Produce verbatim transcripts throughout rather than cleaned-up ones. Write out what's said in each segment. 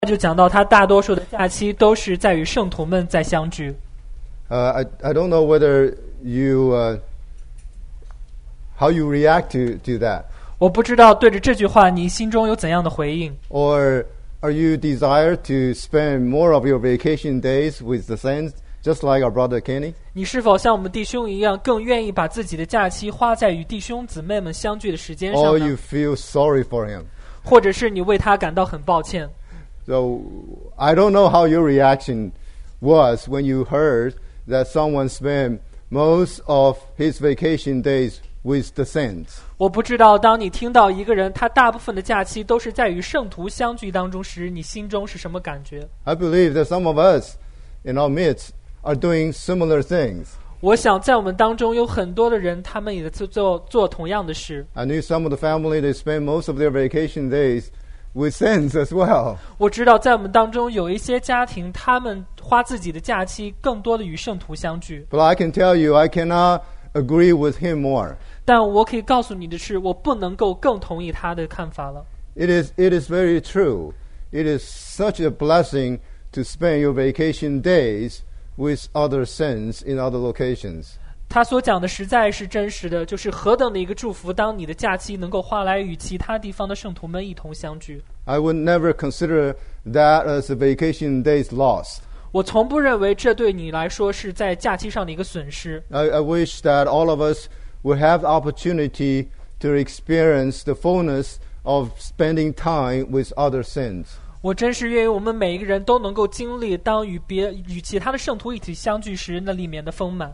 就讲到他大多数的假期都是在与圣徒们在相聚。 Uh, I, I don't know whether you, uh, how you react to, to that. 我不知道对着这句话你心中有怎样的回应。 Or are you desire to spend more of your vacation days with the saints, just like our brother Kenny? 你是否像我们弟兄一样，更愿意把自己的假期花在与弟兄姊妹们相聚的时间上 Or 呢？ you feel sorry for him? 或者是你为他感到很抱歉？ So I don't know how your reaction was when you heard that someone spent most of his vacation days with the saints. 我不知道当你听到一个人他大部分的假期都是在与圣徒相聚当中时，你心中是什么感觉？ I believe that some of us in our midst are doing similar things. 我想在我们当中有很多的人，他们也在做做同样的事。 I knew some of the family, they spend most of their vacation days with saints as well. 我知道在我们当中有一些家庭，他们花自己的假期更多的与圣徒相聚。 But I can tell you, I cannot agree with him more. 但我可以告诉你的是，我不能够更同意他的看法了。 It is, it is very true. It is such a blessing to spend your vacation days with other saints in other locations. 他所讲的实在是真实的，就是何等的一个祝福，当你的假期能够花来与其他地方的圣徒们一同相聚。 I would never consider that as a vacation days lost. 我从不认为这对你来说是在假期上的一个损失。 I, I wish that all of us would have the opportunity to experience the fullness of spending time with other saints. 我真是愿意我们每一个人都能够经历当与别与其他的圣徒一起相聚时那里面的丰满。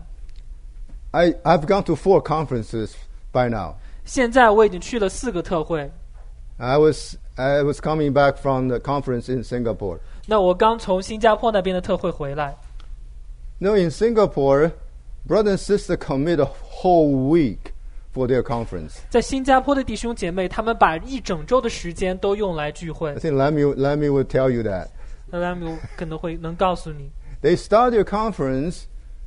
I, I've gone to four conferences by now. 现在我已经去了四个特会。 I was, I was coming back from the conference in Singapore. 那我刚从新加坡那边的特会回来。 You know, in Singapore, brother and sister commit a whole week for their conference. 在新加坡的弟兄姐妹，他们把一整周的时间都用来聚会 I。think Lammy, Lammy will tell you that. 那他们可能会能告诉你， They start their conference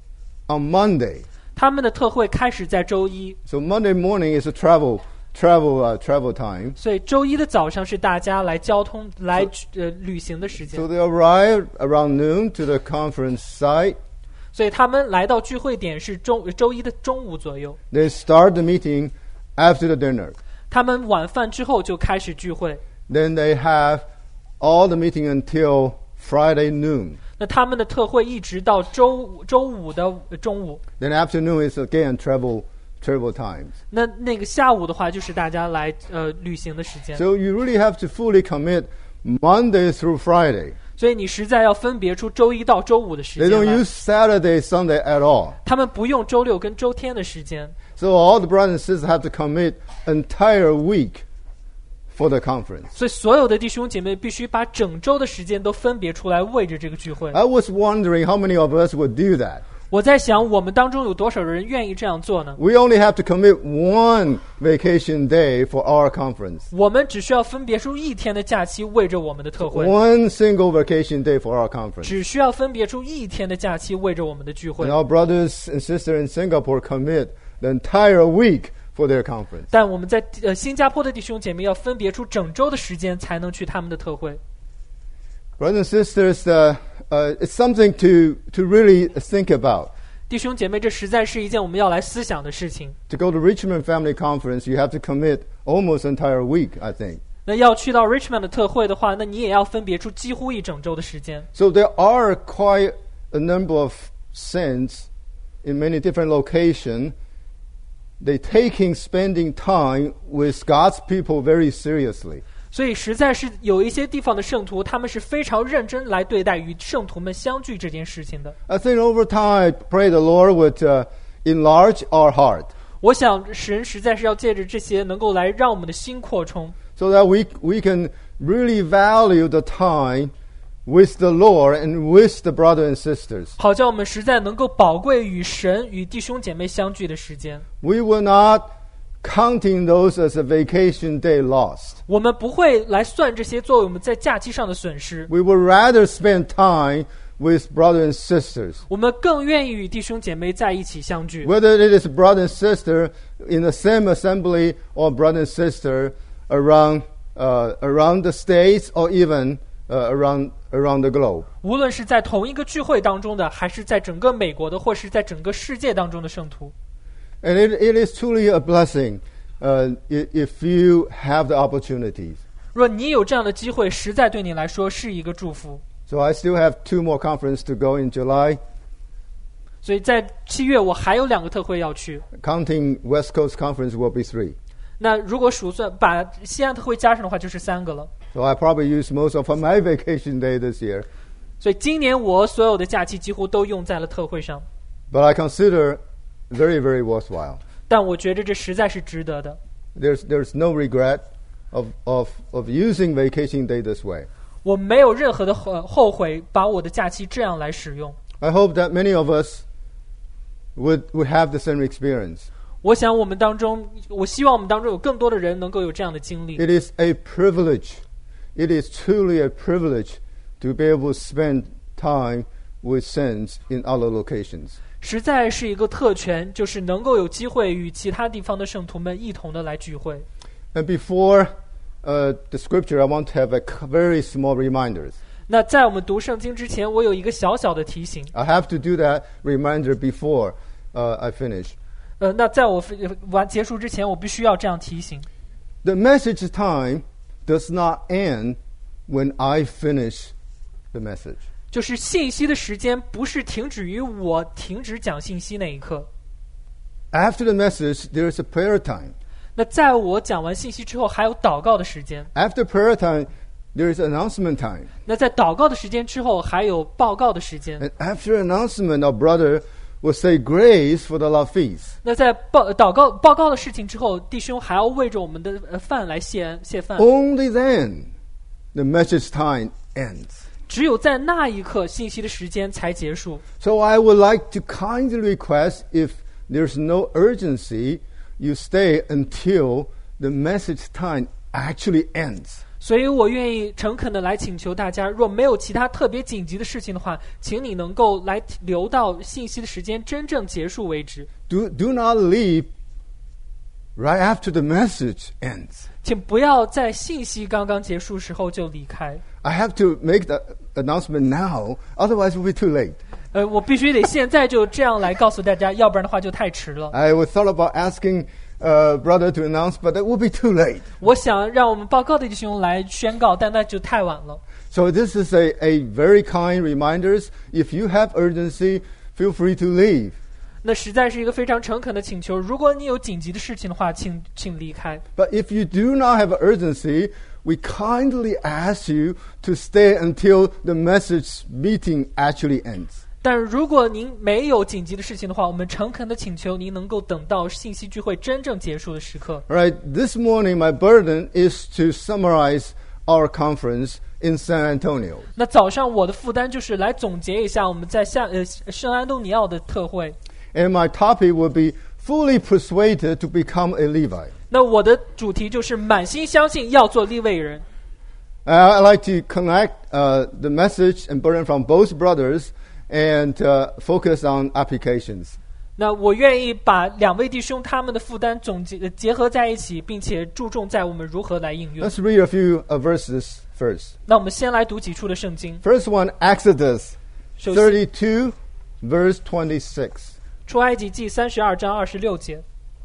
on Monday. 他们的特会开始在周一， So Monday morning is a travel, travel, uh, travel time. 所以周一的早上是大家来交通、来呃旅行的时间 So。they arrive around noon to the conference site. 所以他们来到聚会点是中周一的中午左右。 They start the meeting after the dinner. 他们晚饭之后就开始聚会， Then they have all the meeting until Friday noon. 那他们的特会一直到周周五的中午。 Then afternoon is again travel, travel times. 那那个下午的话，就是大家来呃旅行的时间。 So you really have to fully commit Monday through Friday. 所以你实在要分别出周一到周五的时 They 间 don't 来。 use Saturday, Sunday at all. 他们不用周六跟周天的时间， So all the brothers and sisters have to commit entire week for the conference. 所以所有的弟兄姐妹必须把整周的时间都分别出来为着这个聚会。 I was wondering how many of us would do that. 我在想，我们当中有多少人愿意这样做呢？ We only have to commit one vacation day for our conference. 我们只需要分别出一天的假期为着我们的特会， One single vacation day for our conference. 只需要分别出一天的假期为着我们的聚会 And。our brothers and sisters in Singapore commit the entire week for their conference. 但我们在呃新加坡的弟兄姐妹要分别出整周的时间才能去他们的特会。 Brothers and sisters, uh, uh, it's something to, to really think about. 弟兄姐妹，这实在是一件我们要来思想的事情。 To go to Richmond Family Conference, you have to commit almost entire week, I think. 那要去到 Richmond 的特会的话，那你也要分别出几乎一整周的时间。 So there are quite a number of saints in many different locations. They taking spending time with God's people very seriously. 所以实在是有一些地方的圣徒，他们是非常认真来对待与圣徒们相聚这件事情的。 I think over time, I pray the Lord would uh, enlarge our heart 我想神实在是要借着这些，能够来让我们的心扩充， so that we we can really value the time with the Lord and with the brothers and sisters. 好叫我们实在能够宝贵与神与弟兄姐妹相聚的时间。 We will not counting those as a vacation day lost. 我们不会来算这些作为我们在假期上的损失， We would rather spend time with brothers and sisters. 我们更愿意与弟兄姐妹在一起相聚。 Whether it is brother and sister in the same assembly or brother and sister around uh, around the States or even uh, around around the globe. 无论是在同一个聚会当中的，还是在整个美国的，或是在整个世界当中的圣徒。 And it, it is truly a blessing uh, if you have the opportunities. 若你有这样的机会，实在对你来说是一个祝福。 So I still have two more conferences to go in July. 所以在七月我还有两个特会要去。 Counting West Coast Conference will be three. 那如果数算把西岸特会加上的话，就是三个了。 So I probably use most of my vacation day this year. 所以今年我所有的假期几乎都用在了特会上。 But I consider very, very worthwhile. 但我觉得这实在是值得的。 There's there's no regret of of of using vacation day this way. 我没有任何的后后悔把我的假期这样来使用。 I hope that many of us would would have the same experience. 我想我们当中，我希望我们当中有更多的人能够有这样的经历。 It is a privilege. It is truly a privilege to be able to spend time with saints in other locations. 实在是一个特权，就是能够有机会与其他地方的圣徒们一同的来聚会。 And before uh, the scripture, I want to have a very small reminders. 那在我们读圣经之前，我有一个小小的提醒。 I have to do that reminder before uh, I finish. 呃，那在我完结束之前，我必须要这样提醒。 The message time does not end when I finish the message. 就是信息的时间不是停止于我停止讲信息那一刻。 After the message, there is a prayer time. 那在我讲完信息之后，还有祷告的时间。 After prayer time, there is announcement time. 那在祷告的时间之后，还有报告的时间。 And after announcement, our brother will say grace for the love feast. 那在报祷告报告的事情之后，弟兄还要为着我们的呃饭来谢谢饭。 Only then, the message time ends. 只有在那一刻，信息的时间才结束。 So I would like to kindly request, if there's no urgency, you stay until the message time actually ends. 所以我愿意诚恳的来请求大家，若没有其他特别紧急的事情的话，请你能够来留到信息的时间真正结束为止。 Do, do not leave right after the message ends. 请不要在信息刚刚结束时候就离开。 I have to make the announcement now, otherwise it will be too late. 呃，我必须得现在就这样来告诉大家，要不然的话就太迟了。 I was thought about asking uh, brother to announce, but it will be too late. 我想让我们报告的弟兄来宣告，但那就太晚了。 So this is a, a very kind reminders. If you have urgency, feel free to leave. 那实在是一个非常诚恳的请求。如果你有紧急的事情的话，请请离开。 But if you do not have urgency, we kindly ask you to stay until the message meeting actually ends. 但如果您没有紧急的事情的话，我们诚恳的请求您能够等到信息聚会真正结束的时刻。 All right, this morning my burden is to summarize our conference in San Antonio. 那早上我的负担就是来总结一下我们在下呃圣安东尼奥的特会。 And my topic will be fully persuaded to become a Levite. 那我的主题就是满心相信要做利未人。 Uh, I like to connect uh, the message and burden from both brothers and uh, focus on applications. 那我愿意把两位弟兄他们的负担总结呃结合在一起，并且注重在我们如何来应用。 Let's read a few uh, verses first. 那我们先来读几处的圣经。 First one, Exodus 首先 thirty-two, verse twenty-six. 出埃及记三十二章二十六节。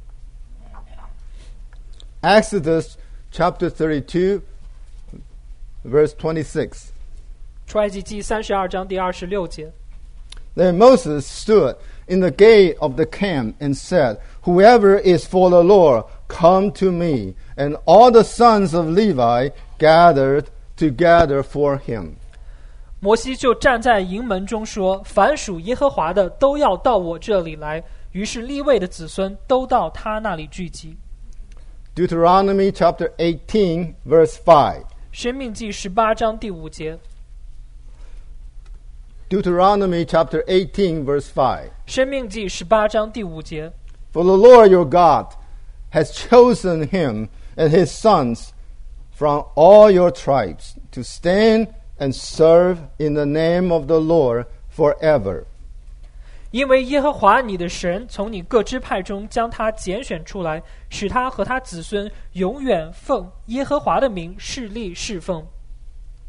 Exodus chapter thirty-two, verse twenty-six. 出埃及记三十二章第二十六节。 Then Moses stood in the gate of the camp and said, Whoever is for the Lord, come to me. And all the sons of Levi gathered together for him. 摩西就站在营门中说：“凡属耶和华的，都要到我这里来。”于是利未的子孙都到他那里聚集。 Deuteronomy chapter eighteen, verse five. 申命记十八章第五节。 Deuteronomy chapter eighteen, verse five. 申命记十八章第五节。 For the Lord your God has chosen him and his sons from all your tribes to stand and serve in the name of the Lord forever. 因为耶和华你的神从你各支派中将他拣选出来，使他和他子孙永远奉耶和华的名侍立侍奉。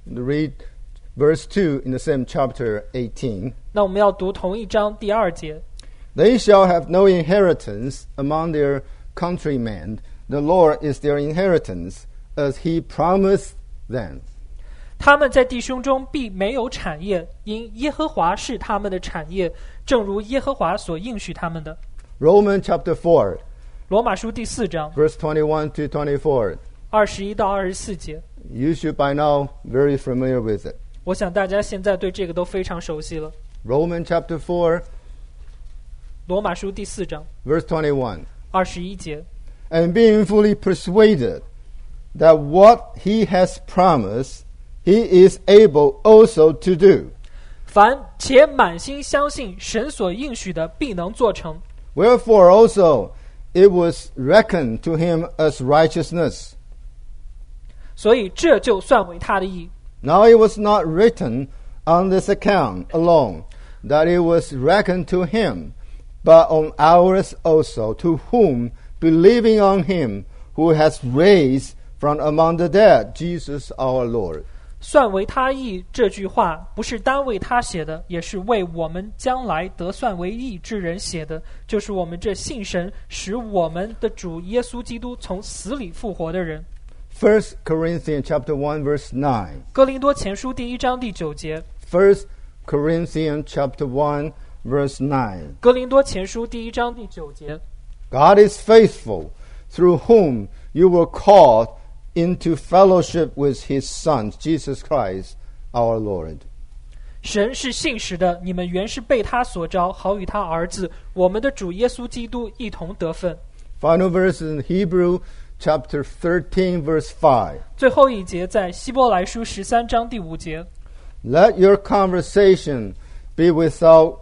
Read verse two in the same chapter eighteen. 那我们要读同一章第二节。 They shall have no inheritance among their countrymen. The Lord is their inheritance, as he promised them. 他们在弟兄中必没有产业，因耶和华是他们的产业，正如耶和华所应许他们的。 Romans chapter four, 罗马书第四章 verse twenty-one to twenty-four. 二十一到二十四节。 You should by now very familiar with it. 我想大家现在对这个都非常熟悉了。 Romans chapter four, 罗马书第四章 verse twenty-one. 二十一节。 And being fully persuaded that what he has promised, he is able also to do. 凡且满心相信神所应许的必能做成。 Wherefore also it was reckoned to him as righteousness. 所以这就算为他的义。 Now it was not written on this account alone, that it was reckoned to him, but on ours also, to whom, believing on him, who has raised from among the dead, Jesus our Lord. 算为他义这句话不是单为他写的，也是为我们将来得算为义之人写的，就是我们这信神使我们的主耶稣基督从死里复活的人。 First Corinthians chapter one verse nine. 哥林多前书第一章第九节。 First Corinthians chapter one verse nine. 哥林多前书第一章第九节。 God is faithful, through whom you were called into fellowship with his Son, Jesus Christ, our Lord. 神是信实的，你们原是被他所召，好与他儿子我们的主耶稣基督一同得分。 Final verse in Hebrew chapter thirteen verse five. 最后一节在希伯来书十三章第五节。 Let your conversation be without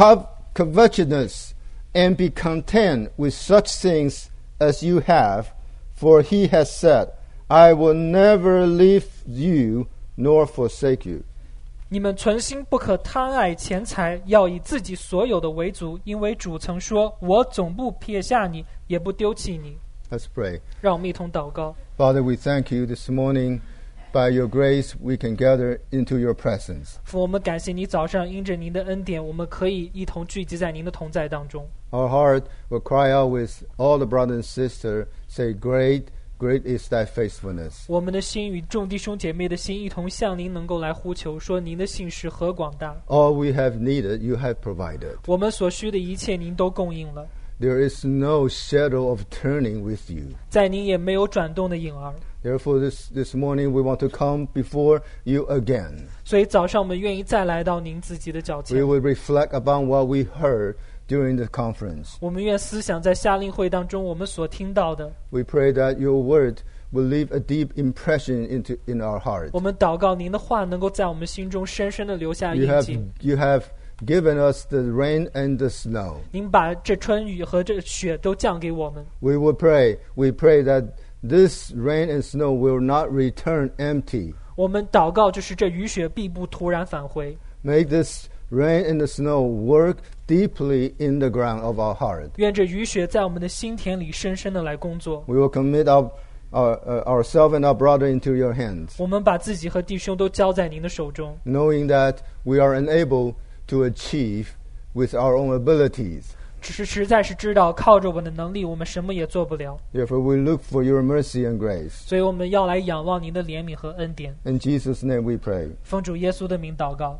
covetousness, and be content with such things as you have, for he has said, I will never leave you nor forsake you. 你们存心不可贪爱钱财，要以自己所有的为足，因为主曾说，我总不撇下你，也不丢弃你。 Let's pray. 让我们一同祷告。 Father, we thank you this morning. By your grace, we can gather into your presence. 父，我们感谢你早上因着您的恩典，我们可以一同聚集在您的同在当中。 Our heart will cry out with all the brothers and sisters, say, Great, great is thy faithfulness. 我们的心与众弟兄姐妹的心一同向您能够来呼求，说您的信实何广大。 All we have needed, you have provided. 我们所需的一切您都供应了， There is no shadow of turning with you. 在您也没有转动的影儿。 Therefore, this, this morning we want to come before you again. 所以早上我们愿意再来到您自己的脚前。 We will reflect upon what we heard during the conference. 我们愿思想在夏令会当中我们所听到的。 We pray that your word will leave a deep impression into in our heart. 我们祷告您的话能够在我们心中深深的留下 You 印 have, 记。 you have given us the rain and the snow. 您把这春雨和这雪都降给我们。 We will pray. We pray that this rain and snow will not return empty. 我们祷告就是这雨雪必不突然返回。 Make this rain and the snow work deeply in the ground of our heart. 愿这雨雪在我们的心田里深深的来工作。 We will commit our, our, uh, ourselves and our brother into your hands, 我们把自己和弟兄都交在您的手中， knowing that we are unable to achieve with our own abilities. 只是实在是知道靠着我们的能力我们什么也做不了， Therefore, we look for your mercy and grace. 所以我们要来仰望您的怜悯和恩典。 In Jesus' name we pray. 奉主耶稣的名祷告。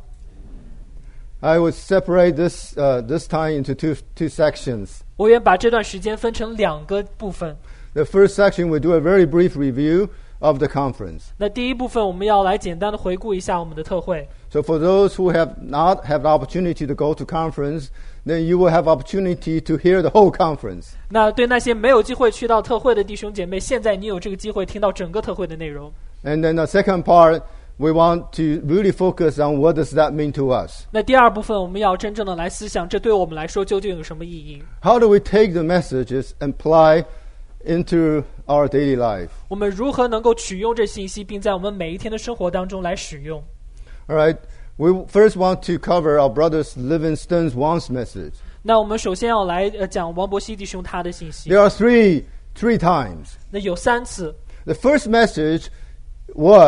I would separate this, uh, this time into two, two sections. 我愿把这段时间分成两个部分。 The first section will do a very brief review of the conference. 那第一部分我们要来简单的回顾一下我们的特会。 So for those who have not had the opportunity to go to conference, then you will have opportunity to hear the whole conference. 那对那些没有机会去到特会的弟兄姐妹，现在你有这个机会听到整个特会的内容。 And then the second part, we want to really focus on what does that mean to us. 那第二部分我们要真正的来思想，这对我们来说究竟有什么意义？ How do we take the messages and apply into our daily life? 我们如何能够取用这信息，并在我们每一天的生活当中来使用？ All right. We first want to cover our brother Livingstone Wang's message. 那我们首先要来呃讲王伯希弟兄他的信息。 There are three, three times. 那有三次。 The first message was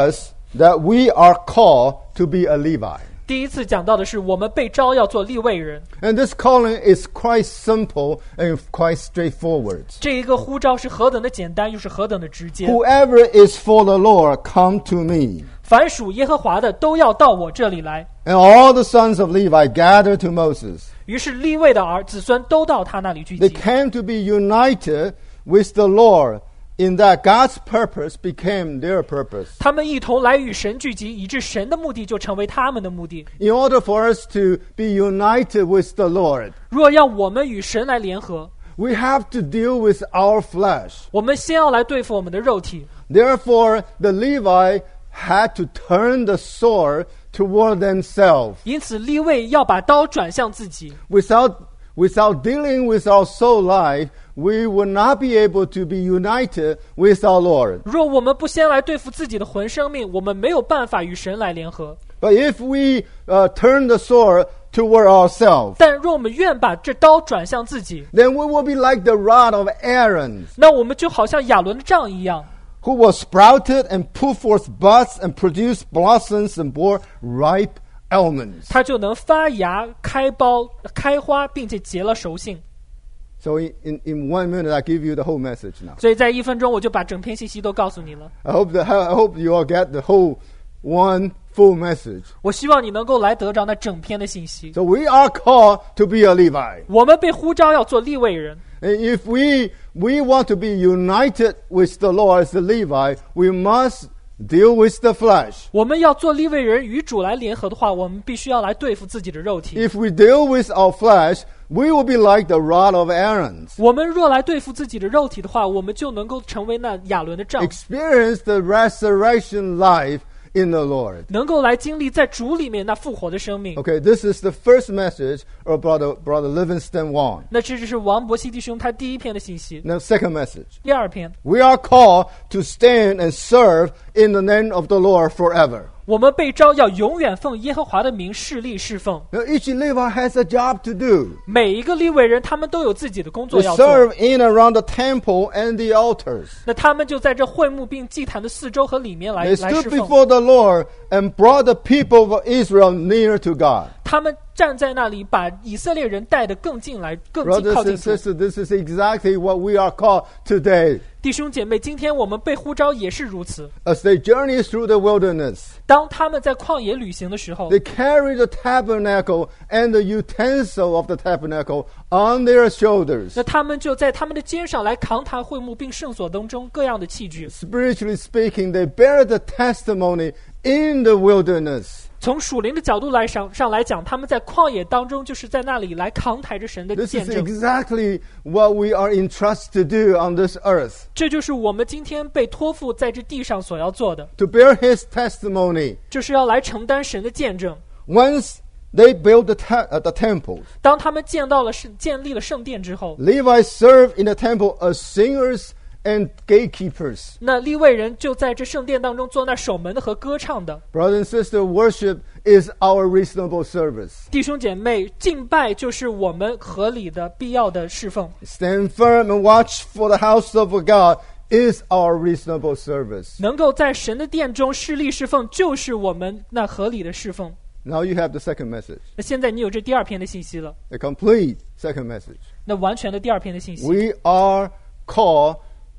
that we are called to be a Levi. 第一次讲到的是我们被召要做利未人， And this calling is quite simple and quite straightforward. 这一个呼召是何等的简单，又是何等的直接。 Whoever is for the Lord, come to me. 凡属耶和华的都要到我这里来。 And all the sons of Levi gathered to Moses. 于是利未的儿子孙都到他那里聚 They 集， came to be united with the Lord in that God's purpose became their purpose. 他们一同来与神聚集，以致神的目的就成为他们的目的。 In order for us to be united with the Lord, 若要我们与神来联合， we have to deal with our flesh. 我们先要来对付我们的肉体。 Therefore, the Levi had to turn the sword toward themselves. 因此利未要把刀转向自己。 Without, without dealing with our soul life, we will not be able to be united with our Lord. 若我们不先来对付自己的魂生命，我们没有办法与神来联合。 But if we uh, turn the sword toward ourselves, 但若我们愿把这刀转向自己， then we will be like the rod of Aaron, 那我们就好像亚伦的杖一样， who was sprouted and put forth buds and produced blossoms and bore ripe almonds. 它就能发芽、开苞、开花，并且结了熟杏。 So in, in, in one minute, I give you the whole message now. 所以在一分钟，我就把整篇信息都告诉你了。 I hope that I hope you all get the whole one full message. 我希望你能够来得着那整篇的信息。 So we are called to be a Levi. 我们被呼召要做利未人， And if we we want to be united with the Lord as the Levi, we must deal with the flesh. 我们要做利未人与主来联合的话，我们必须要来对付自己的肉体。 If we deal with our flesh, we will be like the rod of Aaron. 我们若来对付自己的肉体的话，我们就能够成为那亚伦的杖， Experience the resurrection life in the Lord. 能够来经历在主里面那复活的生命。 Okay, this is the first message of Brother, Brother Livingston Wong. 那这就是王伯希弟兄他第一篇的信息。 Now, second message. 第二篇， We are called to stand and serve in the name of the Lord forever. 我们被召要永远奉耶和华的名侍立侍奉。 Now, each Levi has a job to do. 每一个利未人，他们都有自己的工 They 作要做。 serve in and around the temple and the altars. 那他们就在这会幕并祭坛的四周和里面来 They 来 stood 侍奉。 before the Lord and brought the people of Israel near to God. 他们站在那里，把以色列人带得更近来，更近靠 Brothers 近 and 主。 sisters, this is exactly what we are called today. 弟兄姐妹，今天我们被呼召也是如此。 As they journey through the wilderness, 当他们在旷野旅行的时候， they carry the tabernacle and the utensil of the tabernacle on their shoulders. 那他们就在他们的肩上来扛抬会幕，并圣所当中各样的器具。 Spiritually speaking, they bear the testimony in the wilderness. 从属灵的角度来上上来讲，他们在旷野当中，就是在那里来扛抬着神的 This 见 is 证。 exactly what we are entrusted to do on this earth. 这就是我们今天被托付在这地上所要做的， To bear his testimony. 就是要来承担神的见证。 Once they built the, ta- uh, the temple, 当他们建到了圣建立了圣殿之后， Levi served in the temple as singers and gatekeepers. 那利未人就在这圣殿当中做那守门的和歌唱的。 Brother and sister, worship is our reasonable service. 弟兄姐妹，敬拜就是我们合理的必要的侍奉。 Stand firm and watch for the house of God is our reasonable service. 能够在神的殿中侍立侍奉，就是我们那合理的侍奉。 Now you have the second message, 那现在你有这第二篇的信息了， the complete second message. 那完全的第二篇的信息。 We are called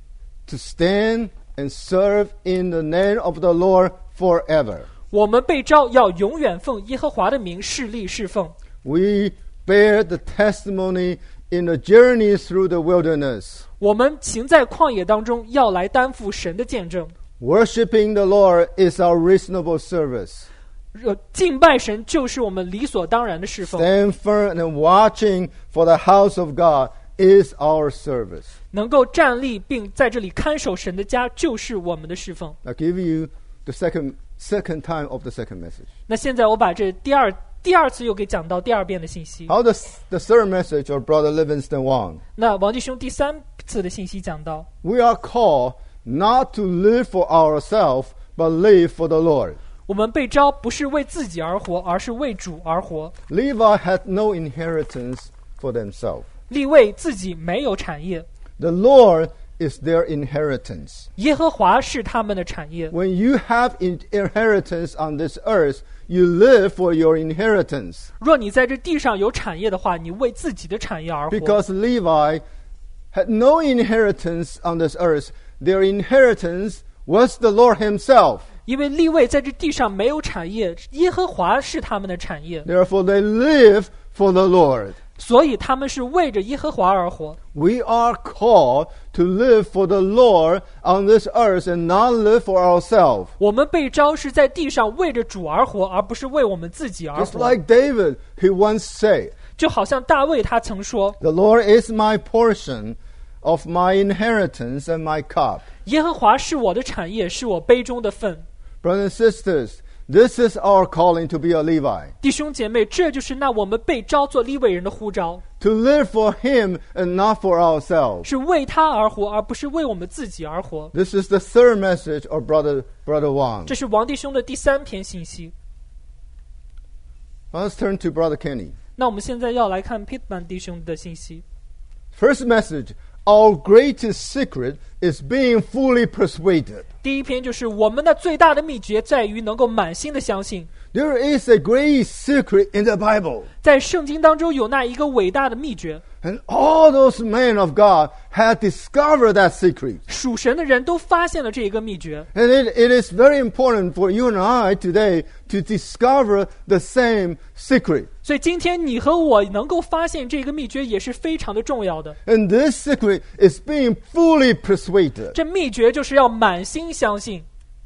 to stand and serve in the name of the Lord forever. 我们被召要永远奉耶和华的名侍立侍奉。 We bear the testimony in the journey through the wilderness. 我们行在旷野当中，要来担负神的见证。 Worshipping the Lord is our reasonable service. 呃敬拜神就是我们理所当然的侍奉。 Stand firm and watching for the house of God is our service. 能够站立并在这里看守神的家，就是我们的侍奉。 I'll give you the second second time of the second message. 那现在我把这第二第二次又给讲到第二遍的信息。 How does the third message of Brother Livingston Wong? 那王弟兄第三次的信息讲到， We are called not to live for ourselves, but live for the Lord. 我们被召不是为自己而活，而是为主而活。 Levi had no inheritance for themselves. 利未自己没有产业， The Lord is their inheritance. 耶和华是他们的产业。 When you have in- inheritance on this earth, you live for your inheritance. 若你在这地上有产业的话，你为自己的产业而活。 Because Levi had no inheritance on this earth. Their inheritance was the Lord himself. 因为利未在这地上没有产业，耶和华是他们的产业， Therefore, they live for the Lord. 所以他们是为着耶和华而活。 We are called to live for the Lord on this earth and not live for ourselves. 我们被召是在地上为着主而活，而不是为我们自己而 Just 活。 like David, he once said, 就好像大卫他曾说 The Lord is my portion of my inheritance and my cup. 耶和华是我的产业，是我杯中的份。 Brothers and sisters, this is our calling to be a Levi. 弟兄姐妹，这就是那我们被召做利未人的呼召， To live for him and not for ourselves. 是为他而活，而不是为我们自己而活。 This is the third message of Brother, Brother Wang. 这是王弟兄的第三篇信息。 Let's turn to Brother Kenny. 那我们现在要来看 Pittman 弟兄的信息。 First message, our greatest secret is being fully persuaded. 第一篇就是我们的最大的秘诀在于能够满心的相信。 There is a great secret in the Bible. 在圣经当中有那一个伟大的秘诀， And all those men of God had discovered that secret. 属神的人都发现了这一个秘诀。 And it, it is very important for you and I today to discover the same secret. 所以今天你和我能够发现这个秘诀也是非常的重要的。 And this secret is being fully persuaded. 这秘诀就是要满心相信。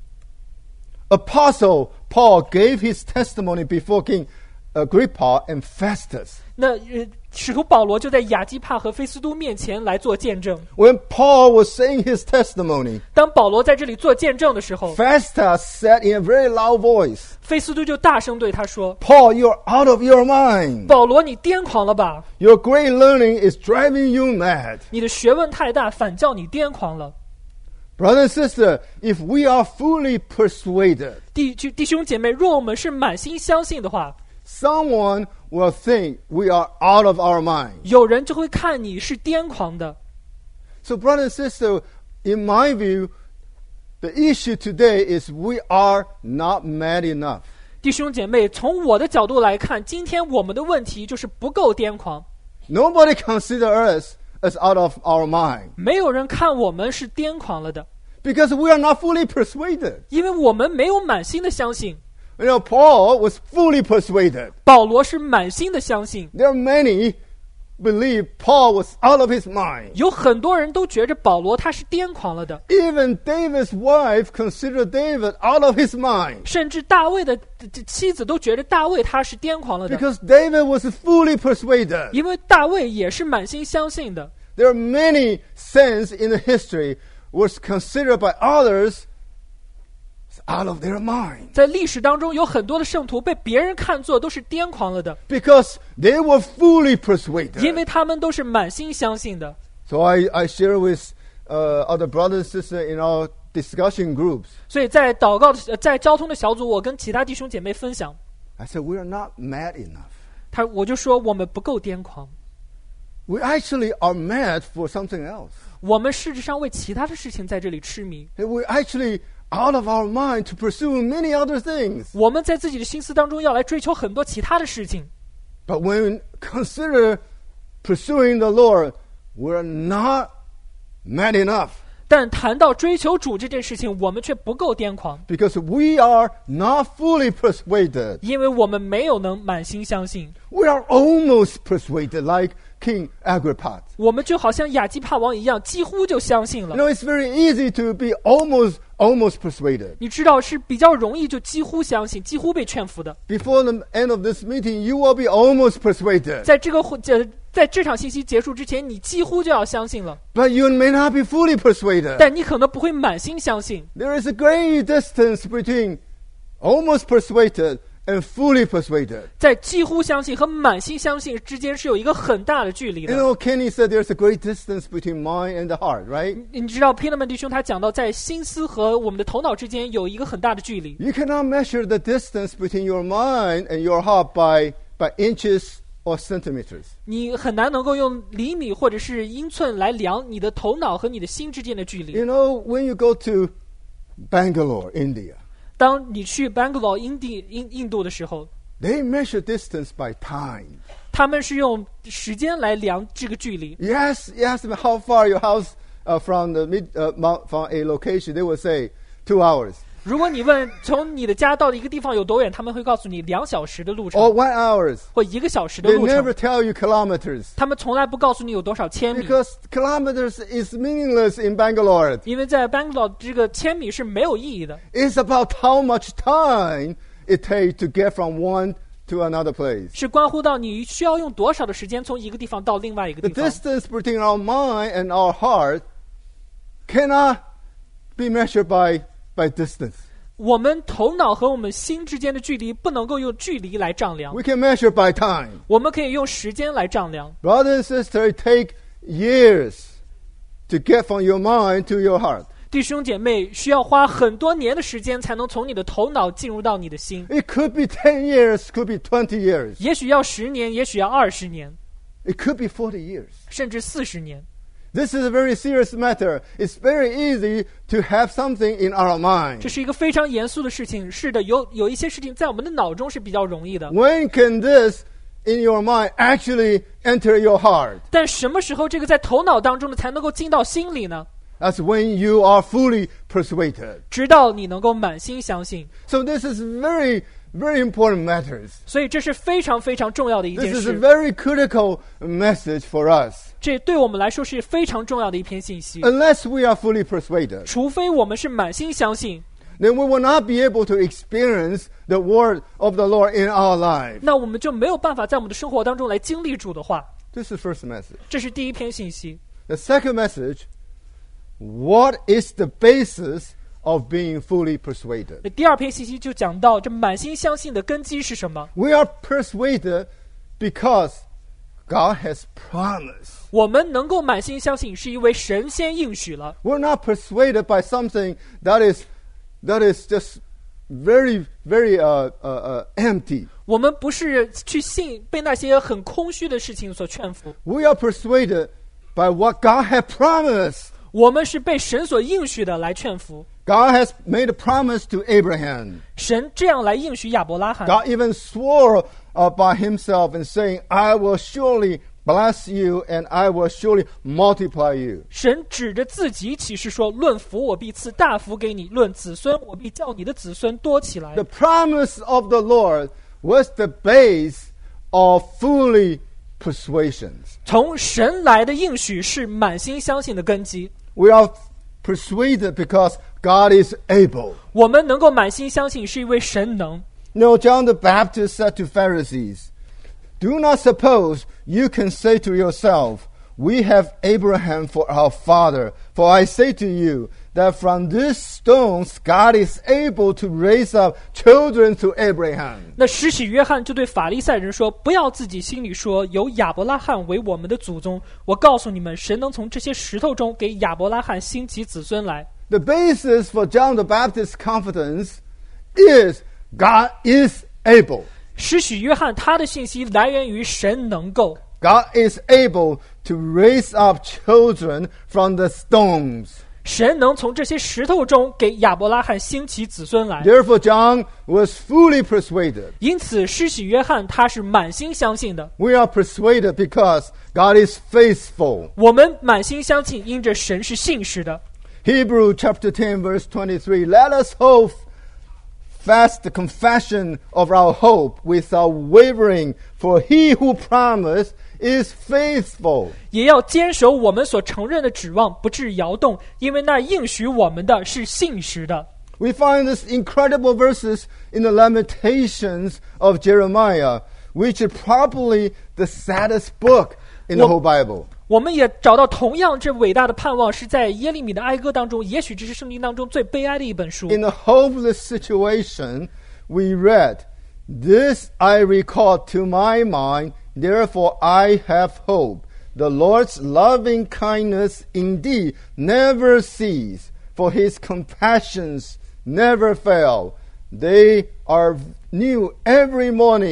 Apostle Paul gave his testimony before King Agrippa and Festus. 那呃，使徒保罗就在亚基帕和菲斯都面前来做见证。 When Paul was saying his testimony, 当保罗在这里做见证的时候， Festus said in a very loud voice, 菲斯都就大声对他说 Paul, you're out of your mind. 保罗，你癫狂了吧？ Your great learning is driving you mad. 你的学问太大，反叫你癫狂了。 Brother and sister, if we are fully persuaded, 弟弟兄姐妹，若我们是满心相信的话， someone will think we are out of our mind. 有人就会看你是癫狂的。 So, brother and sister, in my view, the issue today is we are not mad enough. 弟兄姐妹，从我的角度来看，今天我们的问题就是不够癫狂。 Nobody consider us as out of our mind 没有人看我们是癫狂了的， because we are not fully persuaded. 因为我们没有满心的相信。 You know, Paul was fully persuaded. 保罗是满心的相信。 There are many believe Paul was out of his mind. 有很多人都觉着保罗他是癫狂了的， Even David's wife considered David out of his mind 甚至大卫的妻子都觉着大卫他是癫狂了的， because David was fully persuaded. 因为大卫也是满心相信的。 There are many saints in the history was considered by others out of their mind 在历史当中，有很多的圣徒被别人看作都是癫狂了的， because they were fully persuaded. 因为他们都是满心相信的。 So I, I share with uh, other brothers and sisters in our discussion groups. 所以在祷告的、呃在交通的小组，我跟其他弟兄姐妹分享， I said, we are not mad enough. 他我就说我们不够癫狂， We actually are mad for something else. 我们事实上为其他的事情在这里痴迷， And we're actually out of our mind to pursue many other things. 我们在自己的心思当中要来追求很多其他的事情。 But when consider pursuing the Lord, we're not mad enough 但谈到追求主这件事情，我们却不够癫狂， because we are not fully persuaded. 因为我们没有能满心相信。 We are almost persuaded like King Agrippa. 我们就好像亚基帕王一样，几乎就相信 You 了。 know, it's very easy to be almost, almost persuaded. 你知道是比较容易就几乎相信，几乎被劝服的。 Before the end of this meeting, you will be almost persuaded. 在这个会这在这场信息结束之前，你几乎就要相信了， But you may not be fully persuaded. 但你可能不会满心相信。 There is a great distance between almost persuaded and fully persuaded. 在几乎相信和满心相信之间是有一个很大的距离 You 的。 know, Kenny said there's a great distance between mind and the heart, right? 你知道 Pittman 弟兄他讲到，在心思和我们的头脑之间有一个很大的距离。 You cannot measure the distance between your mind and your heart by, by inches or centimeters. 你很难能够用厘米或者是英寸来量你的头脑和你的心之间的距离。 You know, when you go to Bangalore, India, 当你去 Bangalore 印地印印度的时候， they measure distance by time. 他们是用时间来量这个距离。 Yes, you ask them how far your house uh, from the mid, uh, mount, from a location, they will say two hours. 如果你问从你的家到一个地方有多远，他们会告诉你两小时的路 Or 程 one hours. 或一个小时的 They 路 never 程。 tell you kilometers. 他们从来不告诉你有多少千米， Because kilometers is meaningless in Bangalore. 因为在 Bangalore 这个千米是没有意义的。 It's about how much time it takes to get from one to another place. 是关乎到你需要用多少的时间从一个地方到另外一个 The 地方。 distance between our mind and our heart cannot be measured by, by distance. 我们头脑和我们心之间的距离不能够用距离来丈量， We can measure by time. 我们可以用时间来丈量。 Brothers and sisters, it takes years to get from your mind to your heart. 弟兄姐妹需要花很多年的时间才能从你的头脑进入到你的心， It could be ten years, could be twenty years. 也许要十年，也许要二十年， It could be forty years. 甚至四十年。 This is a very serious matter. It's very easy to have something in our 这 mind. 是一个非常严肃的事情。是的，有有一些事情在我们的脑中是比较容易的， When can this in your mind actually enter your heart? 但什么时候这个在头脑当中的才能够进到心里呢？ That's when you are fully persuaded. 直到你能够满心相信。 So this is very, very important matters. 所以这是非常非常重要的一 This 件 is a 事， very critical message for us. 这对我们来说是非常重要的一篇信息。 Unless we are fully persuaded, 除非我们是满心相信， then we will not be able to experience the word of the Lord in our life. 那我们就没有办法在我们的生活当中来经历主的话。 This is the first message. 这是第一篇信息。 The second message, what is the basis of being fully persuaded? 那第二篇信息就讲到这满心相信的根基是什么？ We are persuaded because God has promised. 我们能够满心相信，是因为神先应许了。 We're not persuaded by something that is that is just very, very uh, uh, uh, empty. 我们不是去信被那些很空虚的事情所劝服， We are persuaded by what God has promised. 我们是被神所应许的来劝服。 God has made a promise to Abraham. 神这样来应许亚伯拉罕， God even swore uh, by himself and saying, I will surely bless you and I will surely multiply you. 神指着自己起誓说：“论福我必赐大福给你，论子孙我必叫你的子孙多起来。” The promise of the Lord was the base of fully persuasions. 从神来的应许是满心相信的根基。 We are persuaded because God is able. 我们能够满心相信，是因为神能。 No, John the Baptist said to Pharisees, do not suppose you can say to yourself, we have Abraham for our father. For I say to you that from these stones God is able to raise up children to Abraham. 那施洗约翰就对法利赛人说：“不要自己心里说有亚伯拉罕为我们的祖宗。我告诉你们，神能从这些石头中给亚伯拉罕兴起子孙来。” The basis for John the Baptist's confidence is God is able. 施洗约翰他的信息来源于神能够， God is able to raise up children from the stones. 神能从这些石头中给亚伯拉罕兴起子孙来。 Therefore, John was fully persuaded. 因此，施洗约翰他是满心相信的。 We are persuaded because God is faithful. 我们满心相信，因着神是信实的。 Hebrew chapter ten verse twenty-three. Let us hold fast the confession of our hope without wavering, for he who promised is faithful. 也要坚守我们所承认的指望，不致摇动，因为那应许我们的是信实的。 We find these incredible verses in the Lamentations of Jeremiah, which is probably the saddest book in the whole Bible. 我们也找到同样这伟大的盼望是在耶利米的哀歌当中，也许这是圣经当中最悲哀的一本书。 In a hopeless situation, we read, This I recall to my mind, therefore I have hope. The Lord's loving kindness indeed never cease, for his compassions never fail. They are new every morning.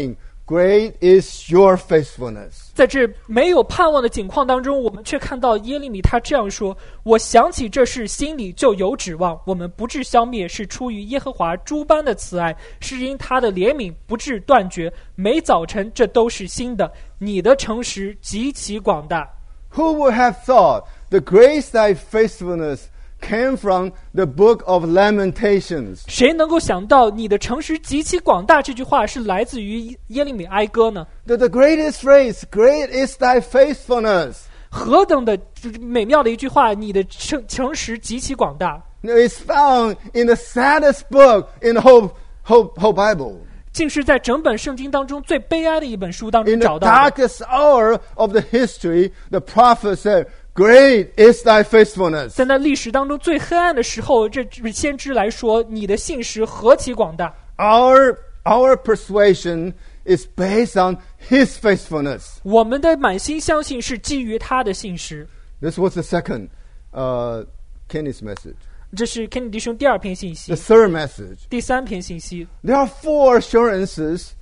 great is your faithfulness. 在这没有盼望的境况当中，我们却看到耶利米他这样说：我想起这事，心里就有指望。我们不致消灭，是出于耶和华诸般的慈爱，是因他的怜悯不致断绝。每早晨这都是新的，你的诚实极其广大。 Who would have thought the grace thy faithfulness came from the book of Lamentations? 谁能够想到你的诚实极其广大这句话是来自于耶利米哀歌呢？ The, the greatest phrase, great is thy faithfulness. 何等的美妙的一句话！你的诚诚实极其广大。 It's found in the saddest book in the whole, whole, whole Bible. 竟是在整本圣经当中最悲哀的一本书当中 In the 找到的。 darkest hour of the history, the prophet said, great is thy faithfulness. 在那历史当中最黑暗的时候，这先知来说，你的信实何其广大！ Our, our persuasion is based on his faithfulness. 我们的满心相信是基于他的信实。 This was the second uh, Kenny's message. 这是 Kenny 弟兄第二篇信息 The。third message. 第三篇信息， There are four assurances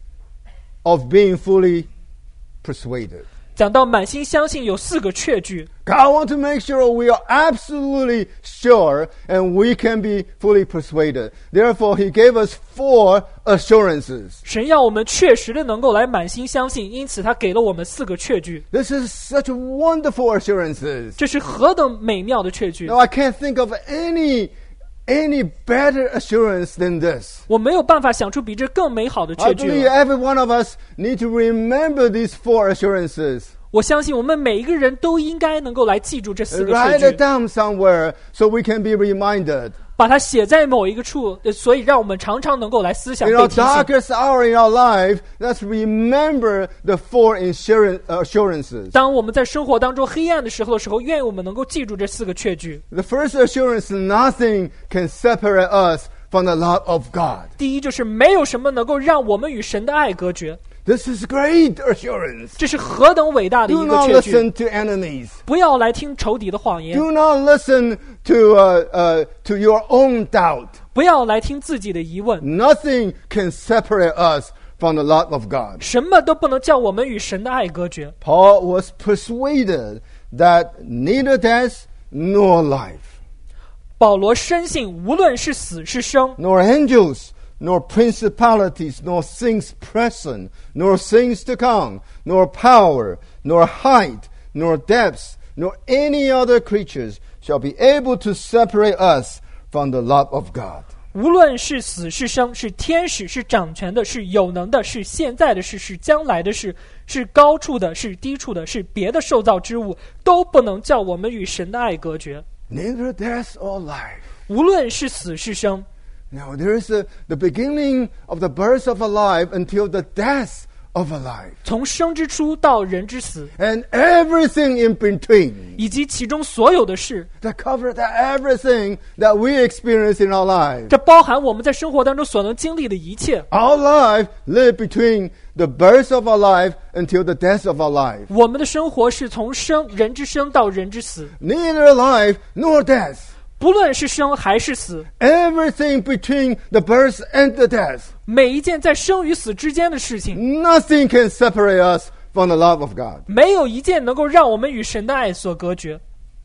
of being fully persuaded. 讲到满心相信有四个确据。 God wants to make sure we are absolutely sure and we can be fully persuaded. Therefore, he gave us four assurances. 神要我们确实的能够来满心相信，因此他给了我们四个确据。 This is such wonderful assurances. 这是何等美妙的确据！ Now, I can't think of any any better assurance than this. 我没有办法想出比这更美好的 I 确据 believe 了。 every one of us need to remember these four assurances. 我相信我们每一个人都应该能够来记住这四个 Write 确 it 据， down somewhere so we can be reminded. 把它写在某一个处，呃所以让我们常常能够来思想 In 被 our 提醒。 darkest hour in our life, let's remember the four assurance- assurances. 当我们在生活当中黑暗的时候的时候，愿我们能够记住这四个确据。 The first assurance, nothing can separate us from the love of God. 第一，就是没有什么能够让我们与神的爱隔绝， This is great assurance. 这是何等伟大的 Do 一个 not 确据！ listen to enemies. 不要来听仇敌的谎言， Do not listen to uh, uh, to your own doubt. 不要来听自己的疑问， Nothing can separate us from the love of God. 什么都不能叫我们与神的爱隔绝。 Paul was persuaded that neither death nor life, 保罗深信，无论是死是生， nor angels, nor principalities, nor things present, nor things to come, nor power, nor height, nor depth, nor any other creatures shall be able to separate us from the love of God. 无论是死是生，是天使，是掌权的，是有能的，是现在的事，是将来的事，是高处的，是低处的，是别的受造之物，都不能叫我们与神的爱隔绝。 Neither death or life. 无论是死是生， Now there is a, the beginning of the birth of a life until the death of a life. 从生之初到人之死， And everything in between. 以及其中所有的事， That covers everything that we experience in our life. 这包含我们在生活当中所能经历的一切。 Our life live between the birth of our life until the death of our life. 我们的生活是从生人之生到人之死， Neither life nor death. 不论是生还是死， Everything between the birth and the death. 每一件在生与死之间的事情， Nothing can separate us from the love of God. 没有一件能够让我们与神的爱所隔绝。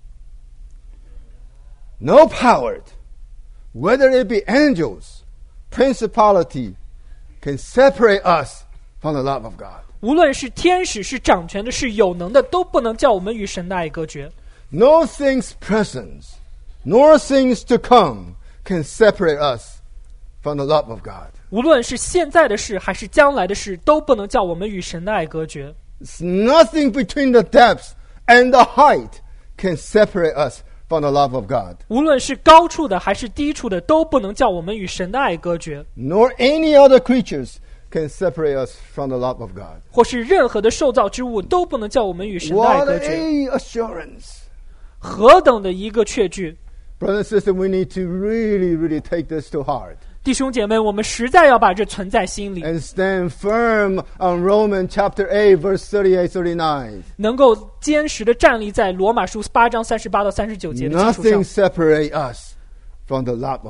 No power, whether it be angels, principality, can separate us from the love of God. 无论是天使，是掌权的，是有能的，都不能叫我们与神的爱隔绝。 No things present, nor things to come can separate us from the love of God. 无论是现在的事还是将来的事，都不能叫我们与神的爱隔绝。 It's nothing between the depths and the height can separate us from the love of God. 无论是高处的还是低处的，都不能叫我们与神的爱隔绝， Nor any other creatures can separate us from the love of God. 或是任何的受造之物都不能叫我们与神的爱 What 隔绝。 a assurance. 何等的一个确据！ Brothers and sisters, we need to really, really take this to heart 弟兄姐妹，我们实在要把这存在心里， and stand firm on Romans chapter eight, verse thirty-eight, thirty-nine. 能够坚实的站立在罗马书八章三十八到三十九节的基础 Nothing 上。 separate us from the love of God.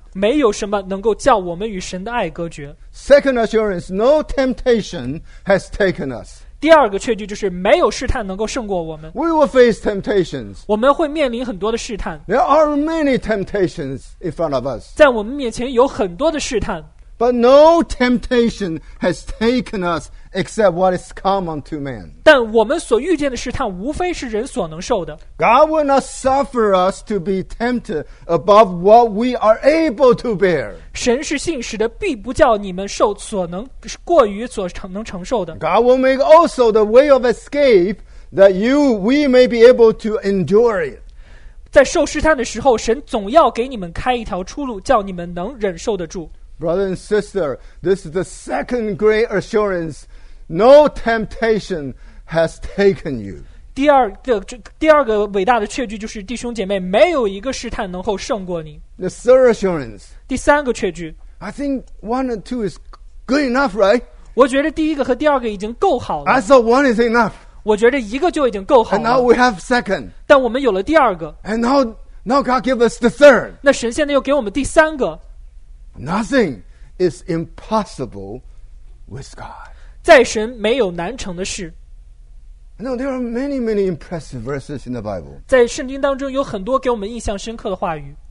没有什么能够叫我们与神的爱隔绝。 Second assurance, no temptation has taken us. 第二个确据就是没有试探能够胜过我们， We will face temptations. 我们会面临很多的试探， There are many temptations in front of us. 在我们面前有很多的试探， But no temptation has taken us except what is common to man. 但我们所遇见的试探无非是人所能受的。 God will not suffer us to be tempted above what we are able to bear. 神是信实的，必不叫你们受所能过于所承能承受的。 God will make also the way of escape that you we may be able to endure it. 在受试探的时候，神总要给你们开一条出路，叫你们能忍受得住。 Brother and sister, this is the second great assurance. No temptation has taken you. 第二个这第二个伟大的确据就是弟兄姐妹，没有一个试探能够胜过你。 The third assurance. 第三个确据， I think one and two is good enough, right? 我觉得第一个和第二个已经够好了。 I thought one is enough. 我觉得一个就已经够好 And now 了， we have second. 但我们有了第二个， And now, now God give us the third. 那神现在又给我们第三个。 Nothing is impossible with God. 在神没有难成的事。 No, there are many, many impressive verses in the Bible. 在圣经当中有很多给我们印象深刻的话语，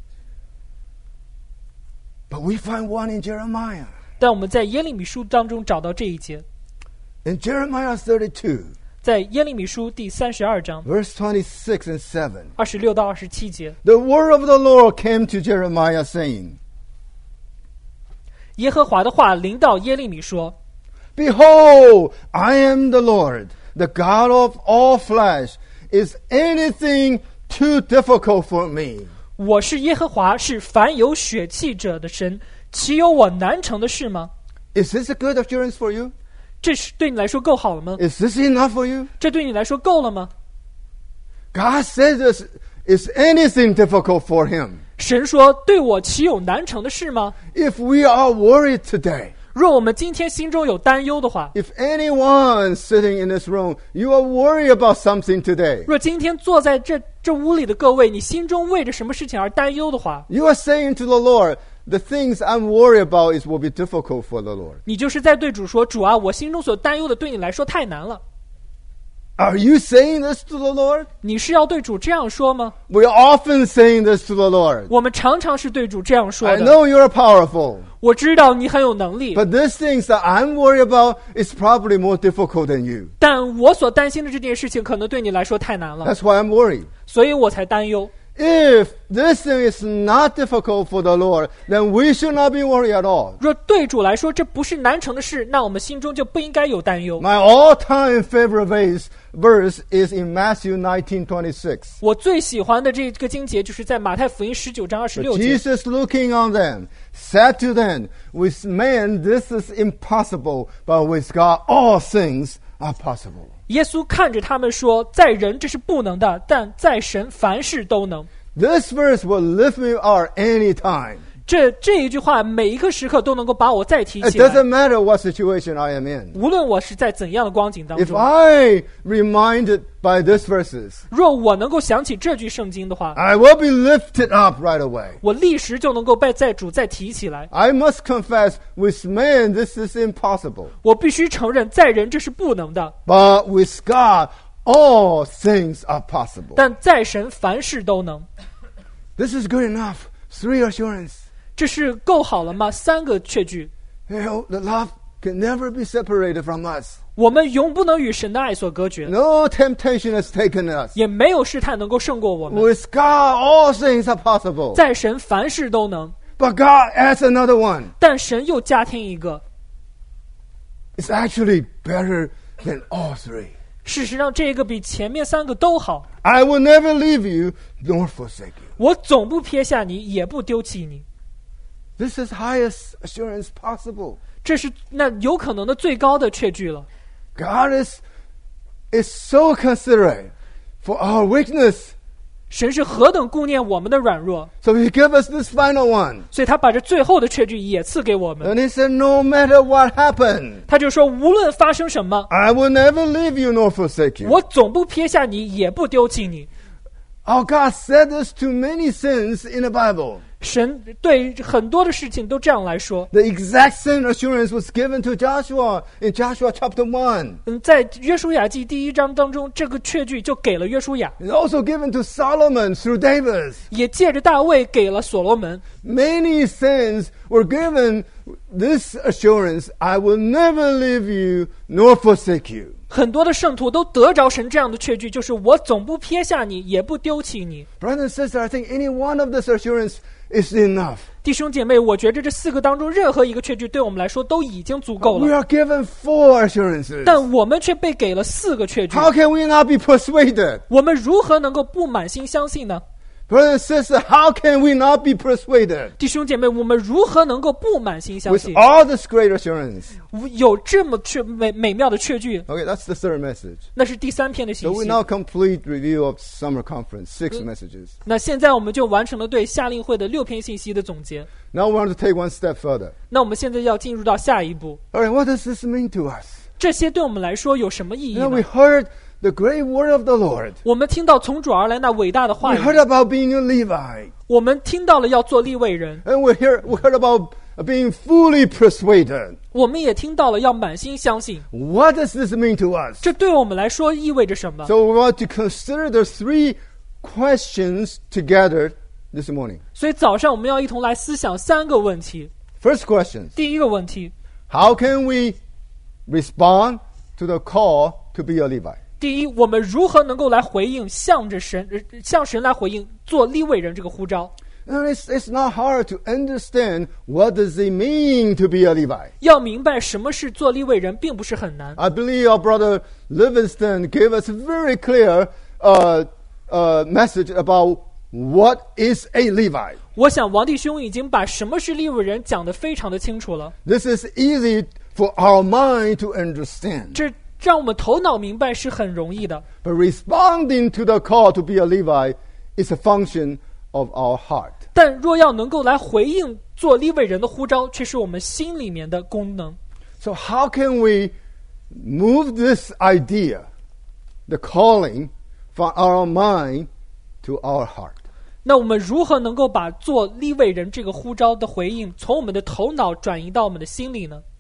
But we find one in Jeremiah. 但我们在耶利米书当中找到这一节， In Jeremiah thirty-two, 在耶利米书第三十二章 verse twenty-six and seven. 二十六到二十七节， The word of the Lord came to Jeremiah saying, 耶和华的话临到耶利米说： Behold, I am the Lord, the God of all flesh. Is anything too difficult for me? 我是耶和华，是凡有血气者的神，岂有我难成的事吗？ Is this a good assurance for you? 这是对你来说够好了吗？ Is this enough for you? 这对你来说够了吗？ God says this. Is anything difficult for him? 神说：对我岂有难成的事吗？ If we are worried today, 若我们今天心中有担忧的话， if anyone sitting in this room, you are worried about something today, 若今天坐在这这屋里的各位，你心中为着什么事情而担忧的话， you are saying to the Lord, the things I'm worried about is will be difficult for the Lord. 你就是在对主说：主啊，我心中所担忧的对你来说太难了。 Are you saying this to the Lord? 你是要对主这样说吗？ We are often saying this to the Lord. 我们常常是对主这样说 I 的。 know you're powerful, 我知道你很有能力， but these things that I'm worried about is probably more difficult than you. 但我所担心的这件事情可能对你来说太难了， That's why I'm worried. 所以我才担忧。 If this thing is not difficult for the Lord, then we should not be worried at all. 若对主来说这不是难成的事，那我们心中就不应该有担忧。 My all-time favorite verse, verse is in Matthew nineteen twenty-six. 我最喜欢的这个经节就是在马太福音十九章二十 But 六节。 Jesus, looking on them, said to them, With man this is impossible, but with God all things are possible. 耶稣看着他们说：在人这是不能的，但在神凡事都能。 This verse will lift me up anytime. 这这一句话每一个时刻都能够把我再提 It 起来， doesn't matter what situation I am in. 无论我是在怎样的光景当 If 中。 I reminded by these verses, 若我能够想起这句圣经的话， I will be lifted up right away. 我立时就能够被在主再提起来。 I must confess, with man this is impossible. 我必须承认，在人这是不能的， But with God, all things are possible. 但在神凡事都能。 This is good enough. Three assurance. 这是够好了吗？三个确据， You know, the love can never be separated from us. 我们永不能与神的爱所隔绝， No temptation has taken us. 也没有试探能够胜过我们。 With God, all things are possible. 在神凡事都能， But God adds another one. 但神又加添一个。 It's actually better than all three. 事实上，这个比前面三个都好。 I will never leave you nor forsake you. 我总不撇下你，也不丢弃你。 This is highest assurance possible. 这是那有可能的最高的确据了。 God is, is so considerate for our weakness. 神是何等顾念我们的软弱， So he gave us this final one. 所以他把这最后的确据也赐给我们。 And he said, no matter what happened, 他就说，无论发生什么， I will never leave you nor forsake you. 我总不撇下你，也不丢弃你。 Our God said this to many sins in the Bible. 神对很多的事情都这样来说。 The exact same assurance was given to Joshua in Joshua chapter one. 嗯，在约书亚记第一章当中，这个确据就给了约书亚， It's also given to Solomon through David. 也借着大卫给了所罗门。 Many saints were given this assurance, I will never leave you nor forsake you. 很多的圣徒都得着神这样的确据，就是我总不撇下你，也不丢弃你。 Brothers and sisters, I think any one of this assurance is enough. 弟兄姐妹，我觉得这四个当中任何一个确据对我们来说都已经足够 We 了， are given four assurances. 但我们却被给了四个确据。 How can we not be persuaded? 我们如何能够不满心相信呢？ Brothers and sisters, how can we not be persuaded? 弟兄姐妹，我们如何能够不满心相 With 信？ all this great assurance. 有这么确美美妙的确据， Okay, that's the third message. 那是第三篇的信 So we 息。 now complete review of summer conference, six messages. 那现在我们就完成了对夏令会的六篇信息的总结。 Now we want to take one step further. 那我们现在要进入到下一步， All right, what does this mean to us? 这些对我们来说有什么意义 You know, we 呢？ heard the great word of the Lord. 我们听到从主而来那伟大的话 We 语， heard about being a Levite. 我们听到了要做利未人， And we hear, we heard about being fully persuaded. 我们也听到了要满心相信。 What does this mean to us? 这对我们来说意味着什么？ So we want to consider the three questions together this morning. 所以早上我们要一同来思想三个问题。 First question, 第一个问题， how can we respond to the call to be a Levite? 第一，我们如何能够来回应向着神，呃向神来回应做利未人这个呼召？ And it's, it's not hard to understand what does it mean to be a Levite. 要明白什么是做利未人，并不是很难。 I believe our brother Livingston gave us a very clear uh, uh, message about what is a Levite. 我想王弟兄已经把什么是利未人讲得非常的清楚了， This is easy for our mind to understand. 这让我们头脑明白是很容易的。 But responding to the call to be a Levite is a function of our heart. 但若要能够来回应做利未人的呼召，却是我们心里面的功能。 So how can we move this idea, the calling, from our mind to our heart? 那我们如何能够把做利未人这个呼召的回应，从我们的头脑转移到我们的心里呢？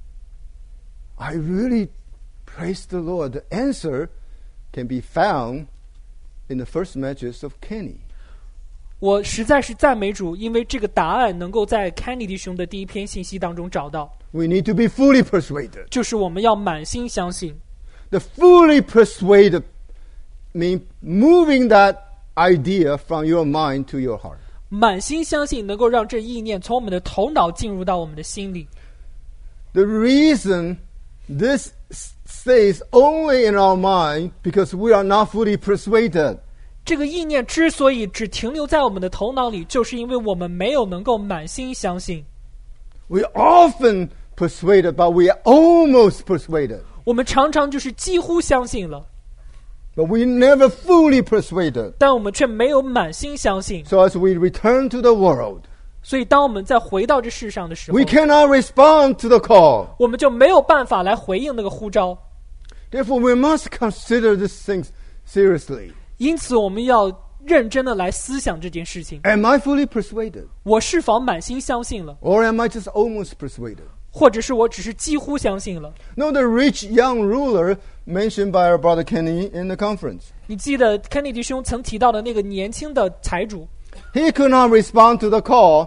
I really praise the Lord. The answer can be found in the first message of Kenny. 我实在是赞美主，因为这个答案能够在 Kenny 弟兄的第一篇信息当中找到， We need to be fully persuaded. 就是我们要满心相信。 The fully persuaded means moving that idea from your mind to your heart. 满心相信能够让这意念从我们的头脑进入到我们的心里。 The reason this stays only in our mind because we are not fully persuaded. 这个意念之所以只停留在我们的头脑里，就是因为我们没有能够满心相信。 We often persuaded, but we are almost persuaded. 我们常常就是几乎相信了， But we never fully persuaded. 但我们却没有满心相信。 So as we return to the world, 所以当我们再回到这世上的时候， we cannot respond to the call. 我们就没有办法来回应那个呼召。 Therefore, we must consider these things seriously. 因此我们要认真的来思想这件事情。 Am I fully persuaded? 我是否满心相信了， Or am I just almost persuaded? 或者是我只是几乎相信了？ No, the rich young ruler mentioned by our brother Kenny in the conference. 你记得 Kenny 弟兄曾提到的那个年轻的财主， He could not respond to the call,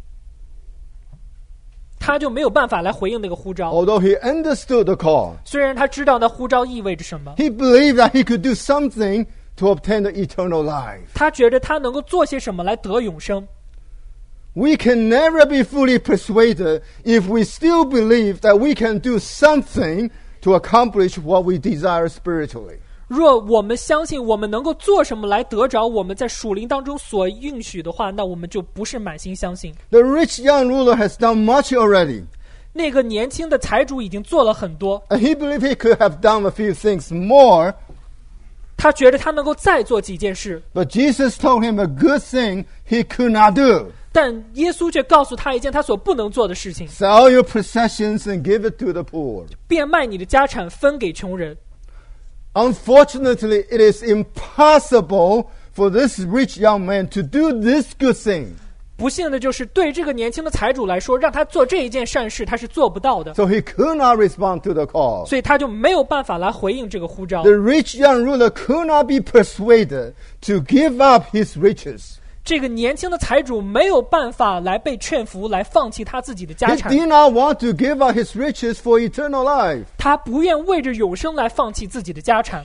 他就没有办法来回应那个呼召。 although he understood the call. 虽然他知道那呼召意味着什么， He believed that he could do something to obtain the eternal life. 他觉得他能够做些什么来得永生。 We can never be fully persuaded if we still believe that we can do something to accomplish what we desire spiritually. 若我们相信我们能够做什么来得着我们在属灵当中所应许的话，那我们就不是满心相信。 The rich young ruler has done much already, 那个年轻的财主已经做了很多， and he believed he could have done a few things more, 他觉得他能够再做几件事， but Jesus told him a good thing he could not do. 但耶稣却告诉他一件他所不能做的事情： Sell your possessions and give it to the poor. 变卖你的家产分给穷人。 Unfortunately, it is impossible for this rich young man to do this good thing. 不幸的就是对这个年轻的财主来说，让他做这一件善事他是做不到的， So he could not respond to the call. 所以他就没有办法来回应这个呼召。 The rich young ruler could not be persuaded to give up his riches. 这个年轻的财主没有办法来被劝服，来放弃他自己的家 He 产， did not want to give up his riches for eternal life. 他不愿为着永生来放弃自己的家产。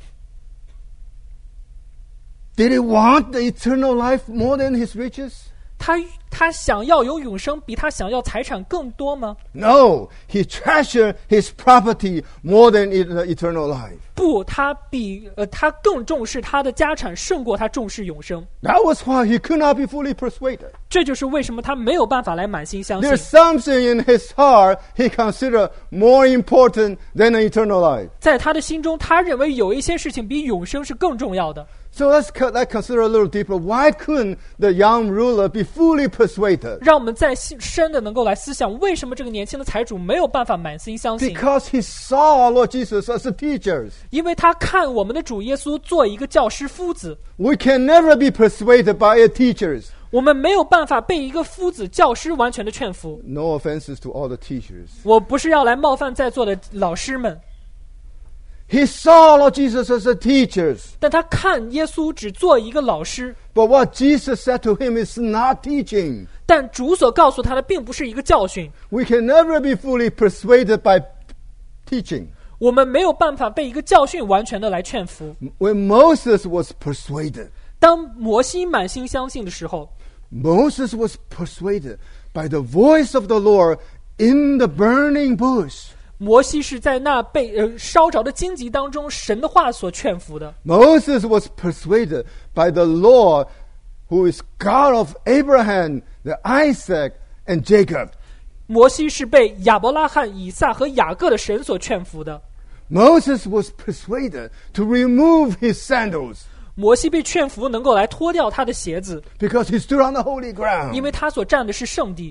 Did he want the eternal life more than his riches? 他他想要有永生，比他想要财产更多吗？ No, he treasured his property more than et- the eternal life. 不，他比呃他更重视他的家产，胜过他重视永生。 That was why he could not be fully persuaded. 这就是为什么他没有办法来满心相信。 There's something in his heart he considered more important than the eternal life. 在他的心中，他认为有一些事情比永生是更重要的。 So let's, co- let's consider a little deeper. Why couldn't the young ruler be fully persuaded? 让我们再深的能够来思想，为什么这个年轻的财主没有办法满心相信？ Because he saw our Lord Jesus as a teacher. 因为他看我们的主耶稣做一个教师夫子， We can never be persuaded by a teacher. 我们没有办法被一个夫子教师完全的劝服。 No offenses to all the teachers. 我不是要来冒犯在座的老师们， He saw Lord Jesus as a teacher. 但他看耶稣只做一个老师， But what Jesus said to him is not teaching. 但主所告诉他的并不是一个教训。 We can never be fully persuaded by teaching. 我们没有办法被一个教训完全的来劝服。 When Moses was persuaded, 当摩西满心相信的时候， Moses was persuaded by the voice of the Lord in the burning bush. 摩西是在那被呃烧着的荆棘当中，神的话所劝服的。 Moses was persuaded by the Lord who is God of Abraham, the Isaac, and Jacob. 摩西是被亚伯拉罕、以撒和雅各的神所劝服的。 Moses was persuaded to remove his sandals 摩西被劝服能够来脱掉他的鞋子， because he stood on the holy 因 ground. 为他所站的是圣地。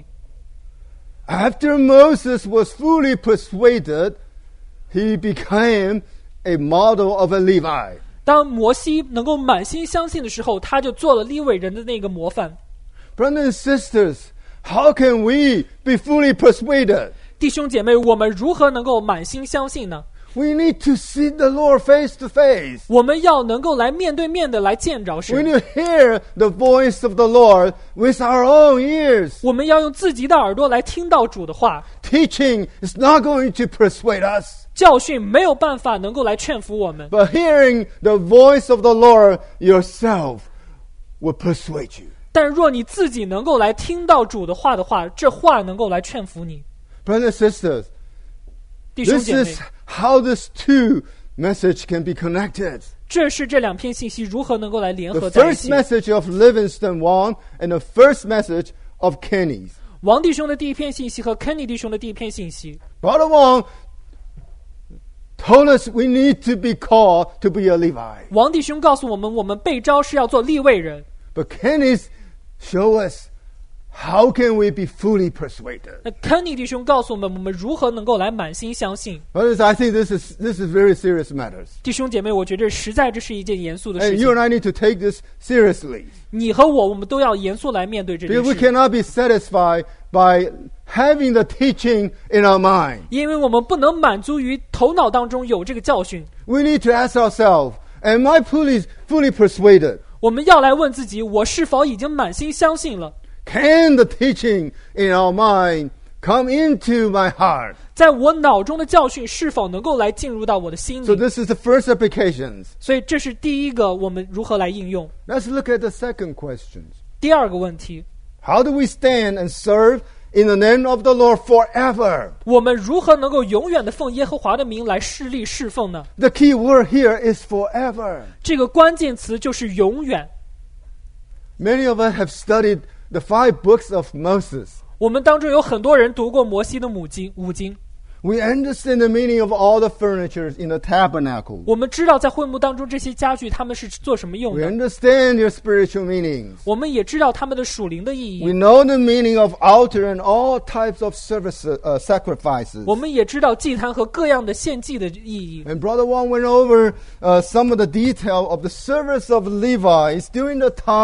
After Moses was fully persuaded, he became a model of a Levi. 当摩西能够满心相信的时候，他就做了利未人的那个模范。 Brothers and sisters, how can we be fully persuaded? 弟兄姐妹，我们如何能够满心相信呢？ We need to see the Lord face to face. 我们要能够来面对面的来见着 We 神， need to hear the voice of the Lord with our own ears. 我们要用自己的耳朵来听到主的话。 Teaching is not going to persuade us, 教训没有办法能够来劝服我们， but hearing the voice of the Lord yourself will persuade you. 但若你自己能够来听到主的话的话，这话能够来劝服你。 Brothers and sisters, 弟兄 this 姐妹， is how these two messages can be connected. 这是这两篇信息如何能够来联 The 合在一 first 起。 message of Livingston Wong and the first message of Kenny's. 王弟兄的第一篇信息和 Kenny 弟兄的第一篇信息， Brother Wong told us we need to be called to be a Levi. 王弟兄告诉我们，我们被召是要做利未人。 But Kenny's show us how can we be fully persuaded. 那 Kenny 弟兄告诉我们，我们如何能够来满心相信。 Brothers, I think this is this is very serious matters. 弟兄姐妹，我觉得实在这是一件严肃的 And 事 you 情 and。I need to take this seriously. 你和我，我们都要严肃来面对这件 Because we 事， cannot be satisfied by having the teaching in our mind. 因为我们不能满足于头脑当中有这个教训。 We need to ask ourselves, am I fully, fully persuaded? 我们要来问自己，我是否已经满心相信了？ Can the teaching in our mind come into my heart? 在我脑中的教训是否能够来进入到我的心 So 里？ this is the first applications. 所以这是第一个，我们如何来应用。 Let's look at the second question. 第二个问题， How do we stand and serve in the name of the Lord forever? 我们如何能够永远的奉耶和华的名来侍立侍奉呢？ The key word here is forever. 这个关键词就是永远。 Many of us have studied the five books of Moses. 我们当中有很多人读过摩西的母经五经， We understand the meaning of all the furniture in the tabernacle. 我们知道在会幕当中这些家具他们是做什么用 We 的， understand their spiritual meanings. 我们也知道他们的属灵的意 We 义， know the meaning of altar and all types of service, uh, sacrifices. 我们也知道祭坛和各样的献祭的意义。 And Brother Wong went over uh, some of the detail of the service of Levites during the time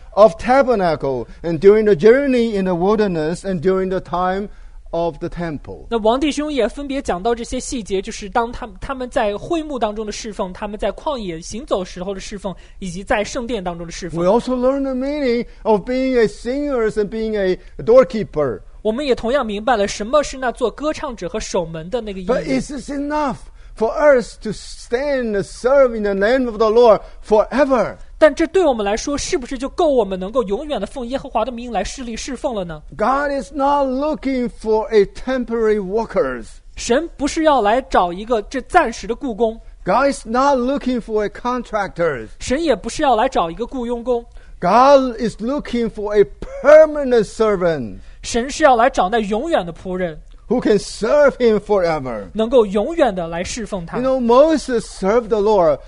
of tabernacle, and during the journey in the wilderness, and during the time of the temple. 那王弟兄也分别讲到这些细节，就是当他们他们在会幕当中的侍奉，他们在旷野行走时候的侍奉，以及在圣殿当中的侍奉。 We also learn the meaning of being a singer and being a doorkeeper. 我们也同样明白了什么是那做歌唱者和守门的那个意 But 义。 is this enough for us to stand and serve in the name of the Lord forever? 但这对我们来说，是不是就够我们能够永远的奉耶和华的名来侍立侍奉了呢？ God is not looking for a temporary workers. 神不是要来找一个这暂时的雇工， God is not looking for a contractor. 神也不是要来找一个雇佣工， God is looking for a permanent servant 神是要来找那永远的仆人， who can serve him forever. 能够永远的来侍奉他。 You know, Moses served the Lord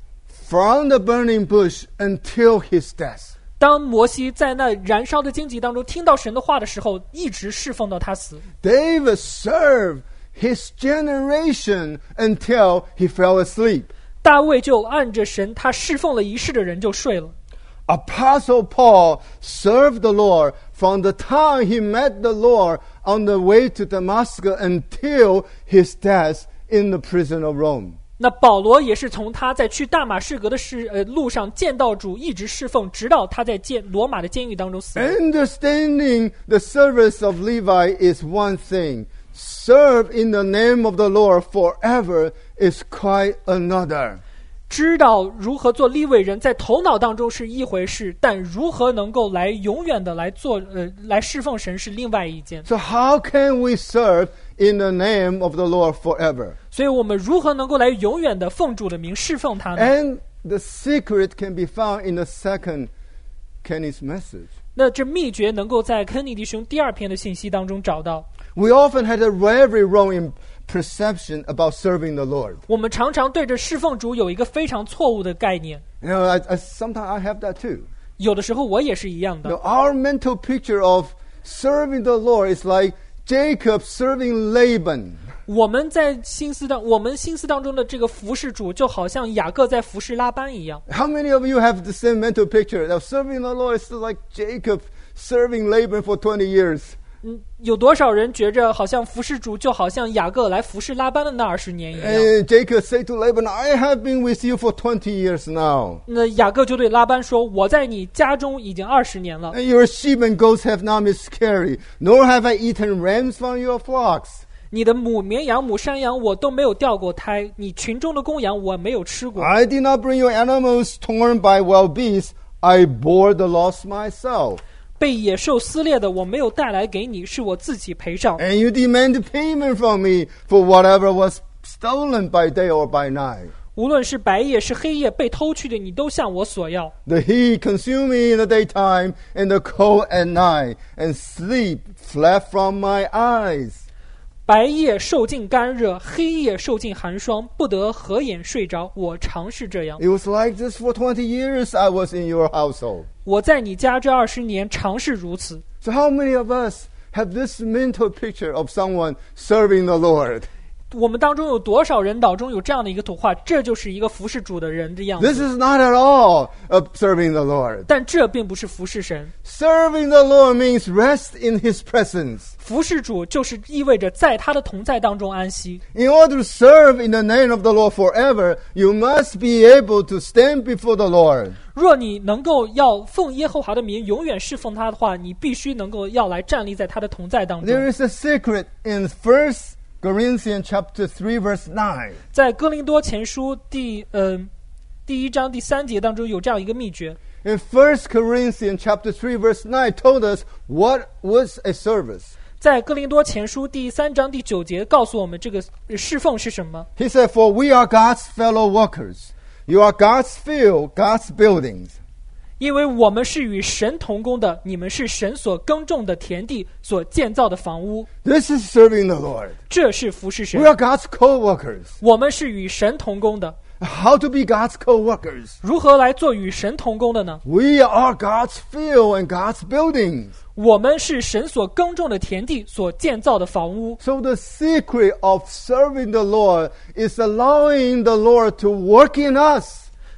from the burning bush until his death. 当摩西在那燃烧的荆棘当中听到神的话的时候，一直侍奉到他死。 David served his generation until he fell asleep. 大卫就按着神他侍奉了一世的人就睡了。 Apostle Paul served the Lord from the time he met the Lord on the way to Damascus until his death in the prison of Rome. 那保罗也是从他在去大马士革的事呃路上见到主，一直侍奉，直到他在监罗马的监狱当中死。 Understanding the service of Levi is one thing. Serve in the name of the Lord forever is quite another. 知道如何做利未人，在头脑当中是一回事，但如何能够来永远的来做呃来侍奉神是另外一件。 So how can we serve in the name of the Lord forever? 所以我们如何能够来永远的奉主的名侍奉他呢？ And the secret can be found in the second Kenny's message. 那这秘诀能够在肯尼迪兄第二篇的信息当中找到。 We often had a very wrong perception about serving the Lord. 我们常常对着侍奉主有一个非常错误的概念， You know, I, I, sometimes I have that too. 有的时候我也是一样 You know, 的。 our mental picture of serving the Lord is like Jacob serving Laban. 我们在心思当，我们心思当中的这个服侍主，就好像雅各在服侍拉班一样。 How many of you have the same mental picture? Now, serving the Lord is like Jacob serving Laban for twenty years. 嗯，有多少人觉着好像服侍主就好像雅各来服侍拉班的那二十年一样？ And Jacob said to Laban, I have been with you for twenty years now. 那雅各就对拉班说：“我在你家中已经二十年了， And your sheep and goats have not miscarried, nor have I eaten rams from your flocks. 你的母绵羊、母山羊我都没有掉过胎，你群中的公羊我没有吃过。 I did not bring your animals torn by wild beasts. I bore the loss myself. 被野兽撕裂的我没有带来给你，是我自己赔上。 And you demand payment from me for whatever was stolen by day or by night. 无论是白夜是黑夜被偷去的，你都向我索要。 The heat consumed me in the daytime, and the cold at night, and sleep fled from my eyes. 白夜受尽干热，黑夜受尽寒霜，不得合眼睡着。我常是这样。 It was like this for twenty years I was in your household. 我在你家这二十年，常是如此。 So how many of us have this mental picture of someone serving the Lord? 我们当中有多少人脑中有这样的一个图画？这就是一个服侍主的人的样 This 子。 is not at all of serving the Lord. 但这并不是服侍神。 Serving the Lord means rest in His presence. 服侍主就是意味着在他的同在当中安息。 In order to serve in the name of the Lord forever, you must be able to stand before the Lord. 若你能够要奉耶和华的名永远侍奉他的话，你必须能够要来站立在他的同在当中。 There is a secret in First Corinthians chapter three verse nine. 在哥林多前书第呃第一章第三节当中有这样一个秘诀。 In First Corinthians chapter three verse nine told us what was a service. 在哥林多前书第三章第九节告诉我们这个侍奉是什么。 He said, For we are God's fellow workers. You are God's field, God's buildings. 因为我们是与神同工的，你们是神所耕种的田地，所建造的房屋。 This is serving the Lord. 这是服侍神 We。are God's co-workers. 我们是与神同工的。 How to be God's co-workers? 如何来做与神同工的呢？ We are God's field and God's buildings. 我们是神所耕种的田地，所建造的房屋。 So the secret of serving the Lord is allowing the Lord to work in us.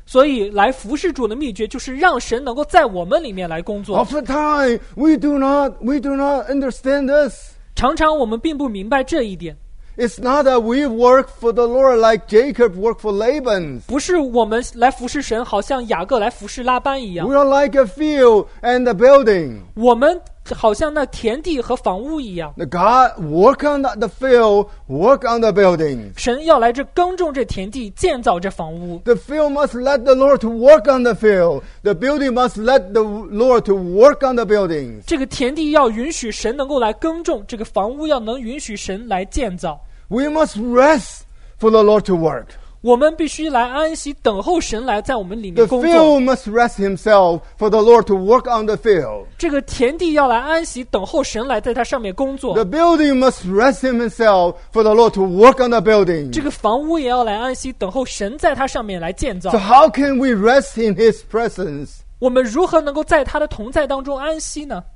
所以来服侍主的秘诀就是让神能够在我们里面来工作。 Oftentimes we do not we do not understand this. 常常我们并不明白这一点， It's not that we work for the Lord like Jacob worked for Laban. 不是我们来服侍神好像雅各来服侍拉班一样， We are like a field and a building. 我们好像那田地和房屋一样， The God work on the, the field, work on the building. 神要来这耕种这田地，建造这房屋。 The field must let the Lord to work on the field. The building must let the Lord to work on the buildings. 这个田地要允许神能够来耕种，这个房屋要能允许神来建造。 We must rest for the Lord to work. 我们必须来安息，等候神来在我们里 The 面工作。 field must rest himself for the Lord to work on the field. 这个田地要来安息，等候神来在它上面工作。 The building must rest himself for the Lord to work on the building. 这个房屋也要来安息，等候神在它上面来建造 So。how can we rest in his presence? 我们如何能够在他的同在当中安息呢？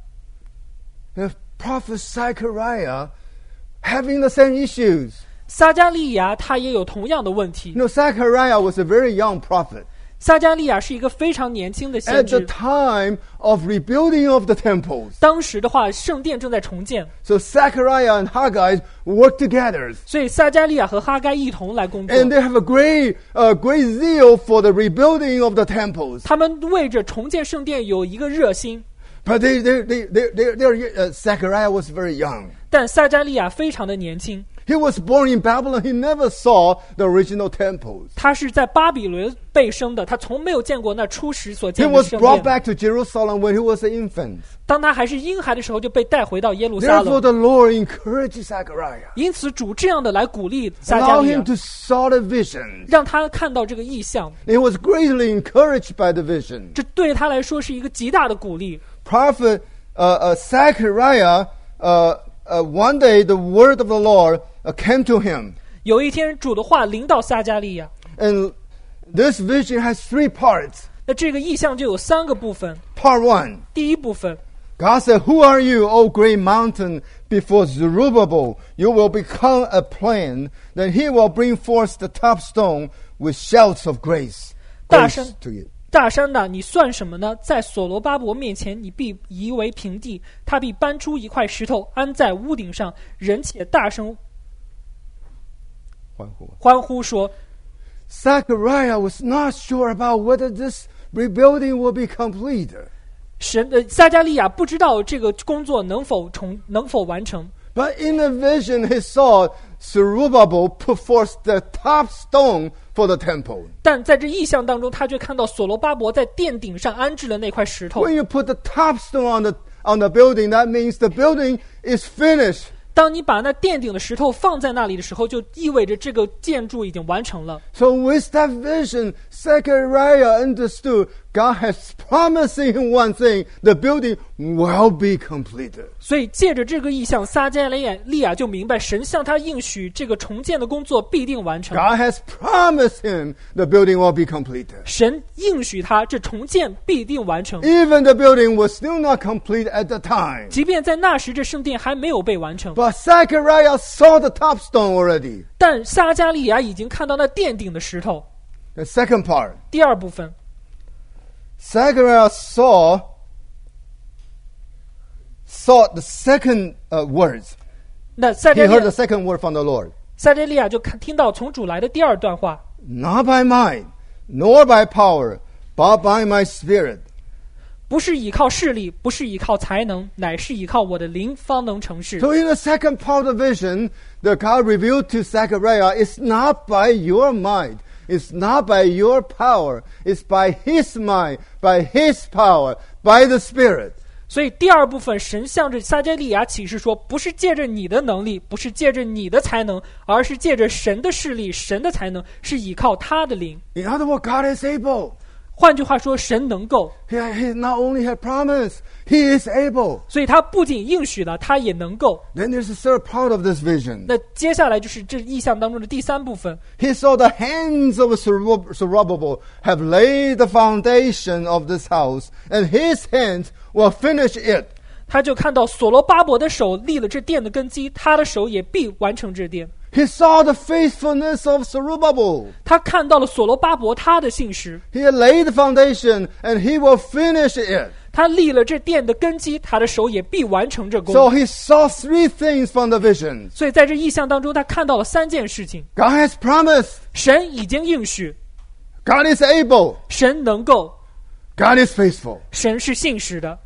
The prophet Zechariah having the same issues. 撒迦利亚他也有同样的问题。 You know, Zechariah was a very young prophet. 撒迦利亚是一个非常年轻的先 At the 知， time of rebuilding of the temples. 当时的话，圣殿正在重建， So Zechariah and Haggai work together. 所以撒迦利亚和哈该一同来工作。 And they have a great, uh, great zeal for the rebuilding of the temples. 他们为着重建圣殿有一个热心， But they, they, they, they, they, they uh, Zechariah was very young. 但撒迦利亚非常的年轻。 He was born in Babylon. He never saw the original temples. 他是在巴比伦被生的，他从没有见过那初时所 He 见的 was 圣 brought 殿。 back to Jerusalem when he was an infant. 当他还是婴孩的时候，就被带回到耶路撒 Therefore, 冷。 the Lord encouraged Zechariah. 因此，主这样的来鼓励撒迦 Allow 利 him 亚， to saw the vision. 让他看到这个异象， He was greatly encouraged by the vision. 这对他来说是一个极大的鼓励。 Prophet uh, uh, Zechariah, uh, uh, one day the word of the Lord uh, came to him. 有一天，主的话临到撒迦利亚， And this vision has three parts. 那这个异象就有三个部分。 Part one, 第一部分， God said, Who are you, O great mountain? Before Zerubbabel, you will become a plain. Then he will bring forth the top stone with shouts of grace. 大 Grace 声 to you. 大山呐，你算什么呢？在所罗巴伯面前，你必夷为平地，他必搬出一块石头，安在屋顶上，人且大声欢呼说。 Zechariah was not sure about whether this rebuilding will be complete. 神呃，撒迦利亚不知道这个工作能否重能否完成， But in a vision, he saw Zerubbabel put forth the top stone for the temple. 但在这异象当中，他却看到所罗巴伯在殿顶上安置了那块石头。 When you put the top stone on the on the building, that means the building is finished. 当你把那殿顶的石头放在那里的时候，就意味着这个建筑已经完成了。 So with that vision, Zechariah understood God has promised him one thing: the building will be completed. 所以借着这个意象，撒迦利亚利亚就明白，神向他应许这个重建的工作必定完成。 God has promised him the building will be completed. 神应许他，这重建必定完成。 Even the building was still not complete at the time. 即便在那时，这圣殿还没有被完成， But Zechariah saw the top stone already. 但撒迦利亚已经看到那殿顶的石头。 The second part. 第二部分， Zechariah saw saw the second uh, words. 那撒 He 迦利 heard the 亚 second word from the Lord. 撒迦利亚就看听到从主来的第二段话， Not by might, nor by power, but by my spirit. 不是依靠势力，不是依靠才能，乃是依靠我的灵，方能成事。 So in the second part of the vision, the God revealed to Zechariah, it's not by your might, it's not by your power, it's by His might, by His power, by the Spirit. 所以第二部分，神向着撒迦利亚启示说，不是借着你的能力，不是借着你的才能，而是借着神的势力，神的才能，是依靠他的灵。 In other words, God is able. 换句话说，神能够， He, he not only had promised, He is able. 所以他不仅应许了，他也能够。 Then there's a third part of this vision. 那接下来就是这意象当中的第三部分。 He saw the hands of Zerub- Zerubbabel have laid the foundation of this house, and his hands will finish it. 他就看到所罗巴伯的手立了这殿的根基，他的手也必完成这殿。 He saw the faithfulness of Zerubbabel. 他看到了所罗巴伯他的信实， He had laid the foundation and he will finish it. 他立了这殿的根基，他的手也必完成这功。 So he saw three things from the vision. 所以在这意象当中，他看到了三件事情： God has promised. 神已经应许， God is able. 神能够， God is faithful. 神是信实的。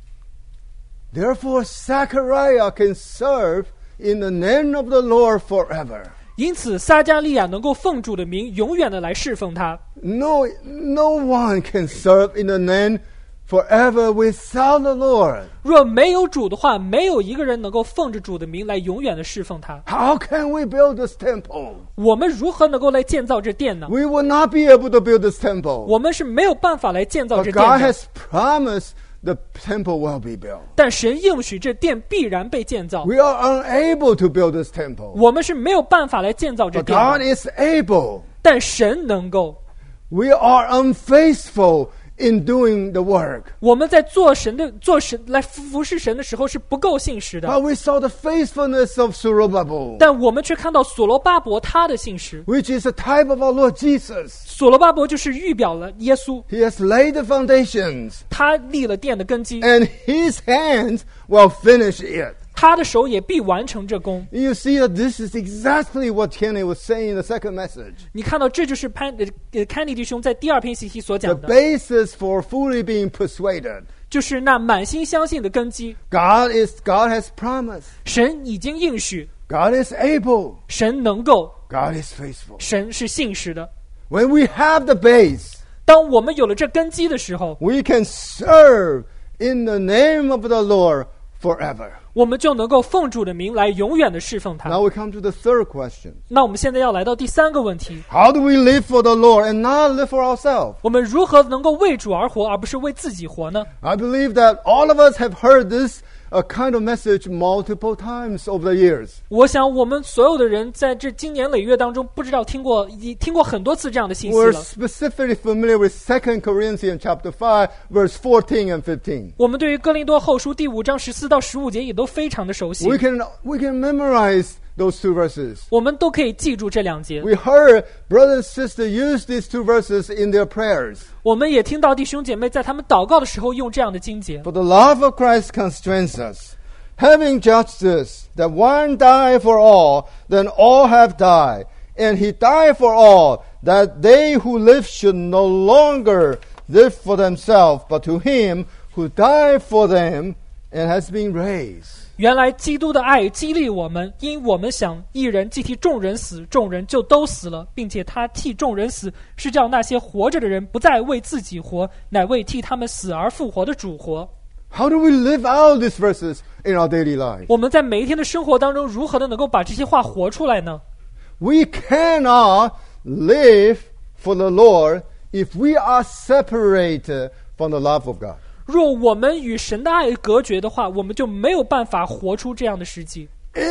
Therefore, Zechariah can serve in the name of the Lord forever. 因此，撒迦利亚能够奉主的名，永远的来侍奉他。 No, no one can serve in the name forever without the Lord. 若没有主的话，没有一个人能够奉着主的名来永远的侍奉他。 How can we build this temple? 我们如何能够来建造这殿呢？ We will not be able to build this temple. 我们是没有办法来建造 But 这殿 God 的。 has promised the temple will be built. 但神应许这殿必然被建造。 We are unable to build this temple. 我们是没有办法来建造这 But 殿 God 的， is able. 但神能够。 We are unfaithful in doing the work. 我们在做神的做神来服侍神的时候是不够信实的， But we saw the faithfulness of Zerubbabel, 但我们却看到所罗巴伯他的信实。 which is a type of our Lord Jesus. 所罗巴伯就是预表了耶稣， He has laid the foundations, 他立了殿的根基， and his hands will finish it. 他的手也必完成这功。 You see that this is exactly what Kenny was saying in the second message. 你看到这就是潘呃呃康尼弟兄在第二篇信息所 The 讲的， basis for fully being persuaded. 就是那满心相信的根基。 God is God has promised. 神已经应许， God is able. 神能够， God is faithful. 神是信实的。 When we have the base, 当我们有了这根基的时候， we can serve in the name of the Lord forever. 我们就能够奉主的名来永远的侍奉他。 Now we come to the third question. 那我们现在要来到第三个问题： How do we live for the Lord and not live for ourselves? 我们如何能够为主而活，而不是为自己活呢？ I believe that all of us have heard this uh, kind of message multiple times over the years. 我我想我们所有的人在这经年累月当中，不知道听过已听过很多次这样的信息 We're 了。 specifically familiar with Second Corinthians chapter five, verse fourteen and fifteen. 我们对于哥林多后书第五章十四到十五节也都非常的熟悉， We can we can memorize those two verses. 我们都可以记住这两节。 We heard brothers and sisters use these two verses in their prayers. 我们也听到弟兄姐妹在他们祷告的时候用这样的经节。 For the love of Christ constrains us, having judged this, that one died for all, then all have died. And he died for all, that they who live should no longer live for themselves, but to him who died for them and has been raised. 原来基督的爱激励我们，因我们想一人既替众人死，众人就都死了，并且他替众人死，是叫那些活着的人不再为自己活，乃为替他们死而复活的主活。 How do we live out these verses in our daily life? 我们在每一天的生活当中，如何的能够把这些话活出来呢？ We cannot live for the Lord if we are separated from the love of God. 若我们与神的爱隔绝的话，我们就没有办法活出这样的实际。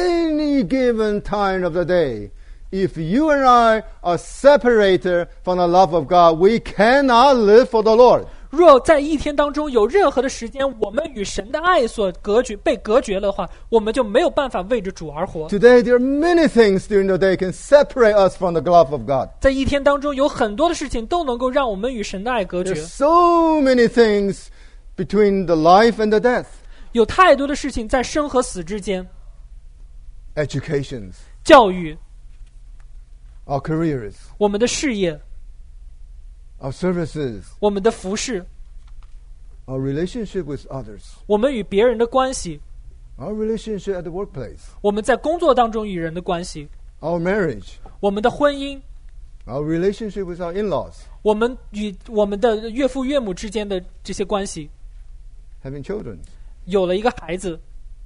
Any given time of the day, if you and I are separated from the love of God, we cannot live for the Lord. 若在一天当中有任何的时间，我们与神的爱所隔绝、被隔绝的话，我们就没有办法为着主而活。 Today, there are many things during the day can separate us from the love of God. 在一天当中，有很多的事情都能够让我们与神的爱隔绝 There's，so many things between the life and the death. 有太多的事情在生和死之间。 Educations, 教育、 our careers, 我们的事业、 our services, 我们的服饰、 our relationship with others, 我们与别人的关系、 our relationship at the workplace, 我们在工作当中与人的关系、 our marriage, 我们的婚姻、 our relationship with our in-laws, 我们与我们的岳父岳母之间的这些关系。 having children. 有了一个孩子，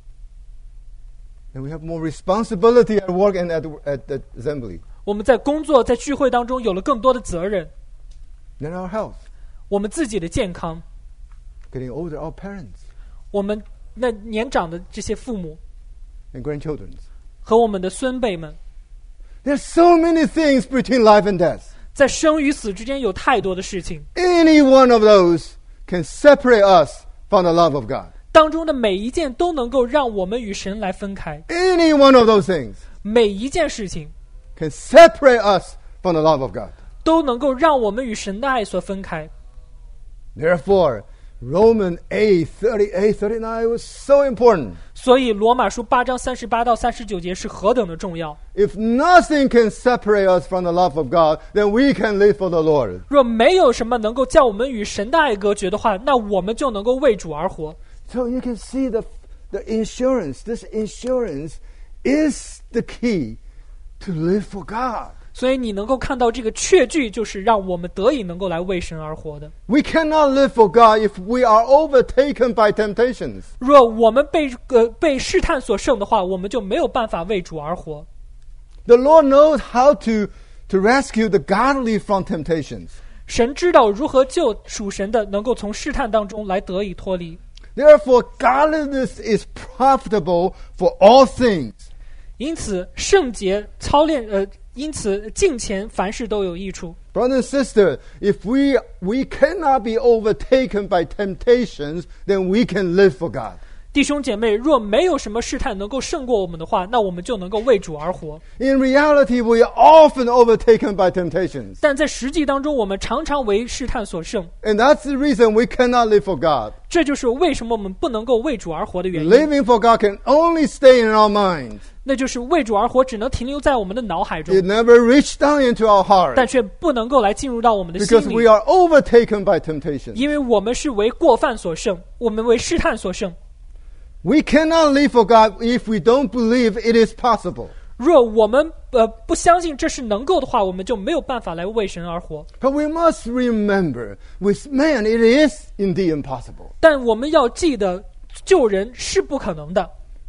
And we have more responsibility at work and at, at the assembly 我们在工作、在聚会当中有了更多的责任。 than our health. 我们自己的健康， Getting older, our parents 我们那年长的这些父母 and grandchildren. 和我们的孙辈们， There's so many things between life and death. 在生与死之间有太多的事情， Any one of those can separate us from the love of God. 当中的每一件都能够让我们与神来分开。 Any one of those things. 每一件事情 can separate us from the love of God. 都能够让我们与神的爱所分开。 Therefore, Romans eight thirty-eight thirty-nine was so important. 所以罗马书八章三十八到三十九节是何等的重要。 If nothing can separate us from the love of God, then we can live for the Lord. 若没有什么能够叫我们与神的爱隔绝的话，那我们就能够为主而活。 So you can see the, the insurance. This insurance is the key to live for God. 所以你能够看到这个确据，就是让我们得以能够来为神而活的。 We cannot live for God if we are overtaken by temptations. 若我们被呃被试探所胜的话，我们就没有办法为主而活。 The Lord knows how to, to rescue the godly from temptations. 神知道如何救属神的能够从试探当中来得以脱离。 Therefore, godliness is profitable for all things. 因此，圣洁操练呃，因此敬虔凡事都有益处。 Brother and sister, if we, we cannot be overtaken by temptations, then we can live for God. 弟兄姐妹，若没有什么试探能够胜过我们的话，那我们就能够为主而活。 In reality, we are often overtaken by temptations. 但在实际当中，我们常常为试探所胜， And that's the reason we cannot live for God. 这就是为什么我们不能够为主而活的原因。 Living for God can only stay in our minds. 那就是为主而活只能停留在我们的脑海中， It never reached down into our heart 但却不能够来进入到我们的心 because 里， we are overtaken by temptation. 因为我们是为过犯所胜，我们为试探所胜。 We cannot live for God if we don't believe it is possible. 若我们呃不相信这是能够的话，我们就没有办法来为神而活。 But we must remember, with man, it is indeed impossible. 但我们要记得，救人是不可能的。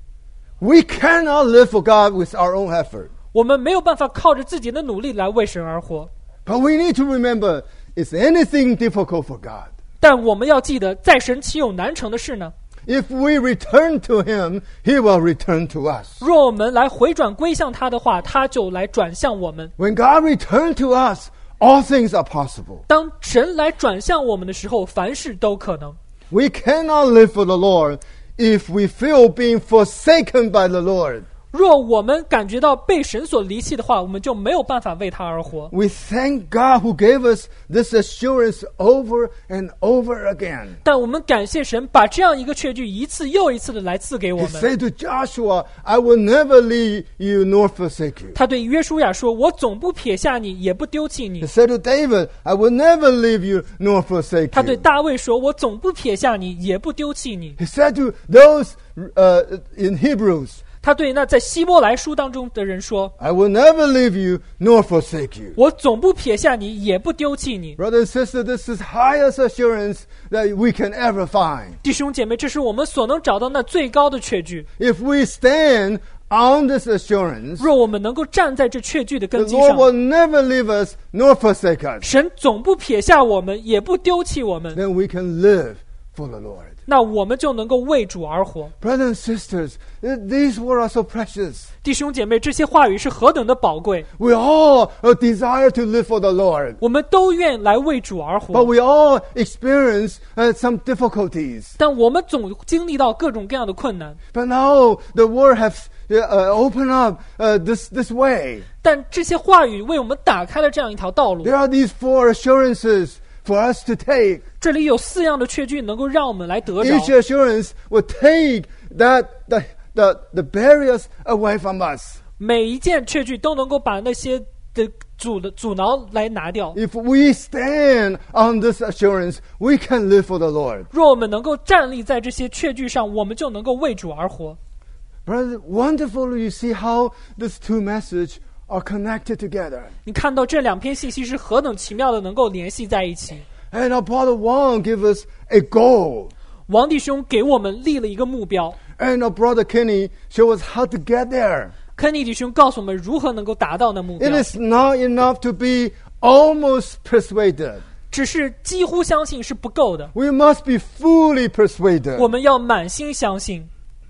We cannot live for God with our own effort. 我们没有办法靠着自己的努力来为神而活。 But we need to remember, is anything difficult for God? 但我们要记得，在神岂有难成的事呢？ If we return to Him, He will return to us. 若我们来回转归向他的话，他就来转向我们。 When God returns to us, all things are possible. 当神来转向我们的时候，凡事都可能。 We cannot live for the Lord if we feel being forsaken by the Lord. 若我们感觉到被神所离弃的话，我们就没有办法为他而活。 We thank God who gave us this assurance over and over again. 但我们感谢神，把这样一个确据一次又一次的来赐给我 He 们。 said to Joshua, I will never leave you nor forsake you. 他对约书亚说：“我总不撇下你，也不丢弃你。 He said to David, I will never leave you nor forsake ” 他对 you. 大卫说：“我总不撇下你，也不丢弃你。 He said to those uh, in Hebrews, ” 他对那在希伯来书当中的人说 I will never leave you nor forsake you.：“ 我总不撇下你，也不丢弃你。 Brother and sister, this is highest assurance that we can ever find. ” 弟兄姐妹，这是我们所能找到那最高的确据。 If we stand on this assurance, 若我们能够站在这确据的 the 根基 Lord 上， will never leave us nor forsake us. 神总不撇下我们，也不丢弃我们， Then we can live for the Lord. 那我们就能够为主而活。 Brothers and sisters, these words are so precious. 弟兄姐妹，这些话语是何等的宝贵！ We all desire to live for the Lord, 我们都愿来为主而 but 活， we all experience uh, some difficulties. 但我们总经历到各种各样的困难。 But now the Word has uh, opened up uh, this, this way. 但这些话语为我们打开了这样一条道路。 There are these four assurances for us to take. 这里有四样的确据能够让我们来得着， Each assurance will take that the, the, the barriers away from us. 每一件确据都能够把那些的阻的阻挠来拿掉。 If we stand on this assurance, we can live for the Lord. 若我们能够站立在这些确据上，我们就能够为主而活。 Brother, wonderful you see how these two messages are connected together. 你看到这两篇信息是何等奇妙的，能够联系在一起。 And our brother Wang gives us a goal. 王弟兄给我们立了一个目标， And our brother Kenny shows us how to get there. 肯尼弟兄告诉我们如何能够达到那目标 It。is not enough to be almost persuaded. 只是几乎相信是不够的， We must be fully persuaded. 我们要满心相信。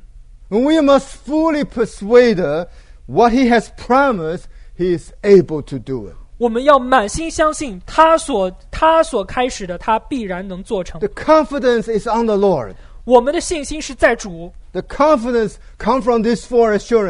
We must fully persuade what he has promised, he is able to do it. 我们要满心相信他所他所开始的，他必然能做成。 The confidence is on the Lord. 我们的信心是在主， The confidence comes from these four assurances.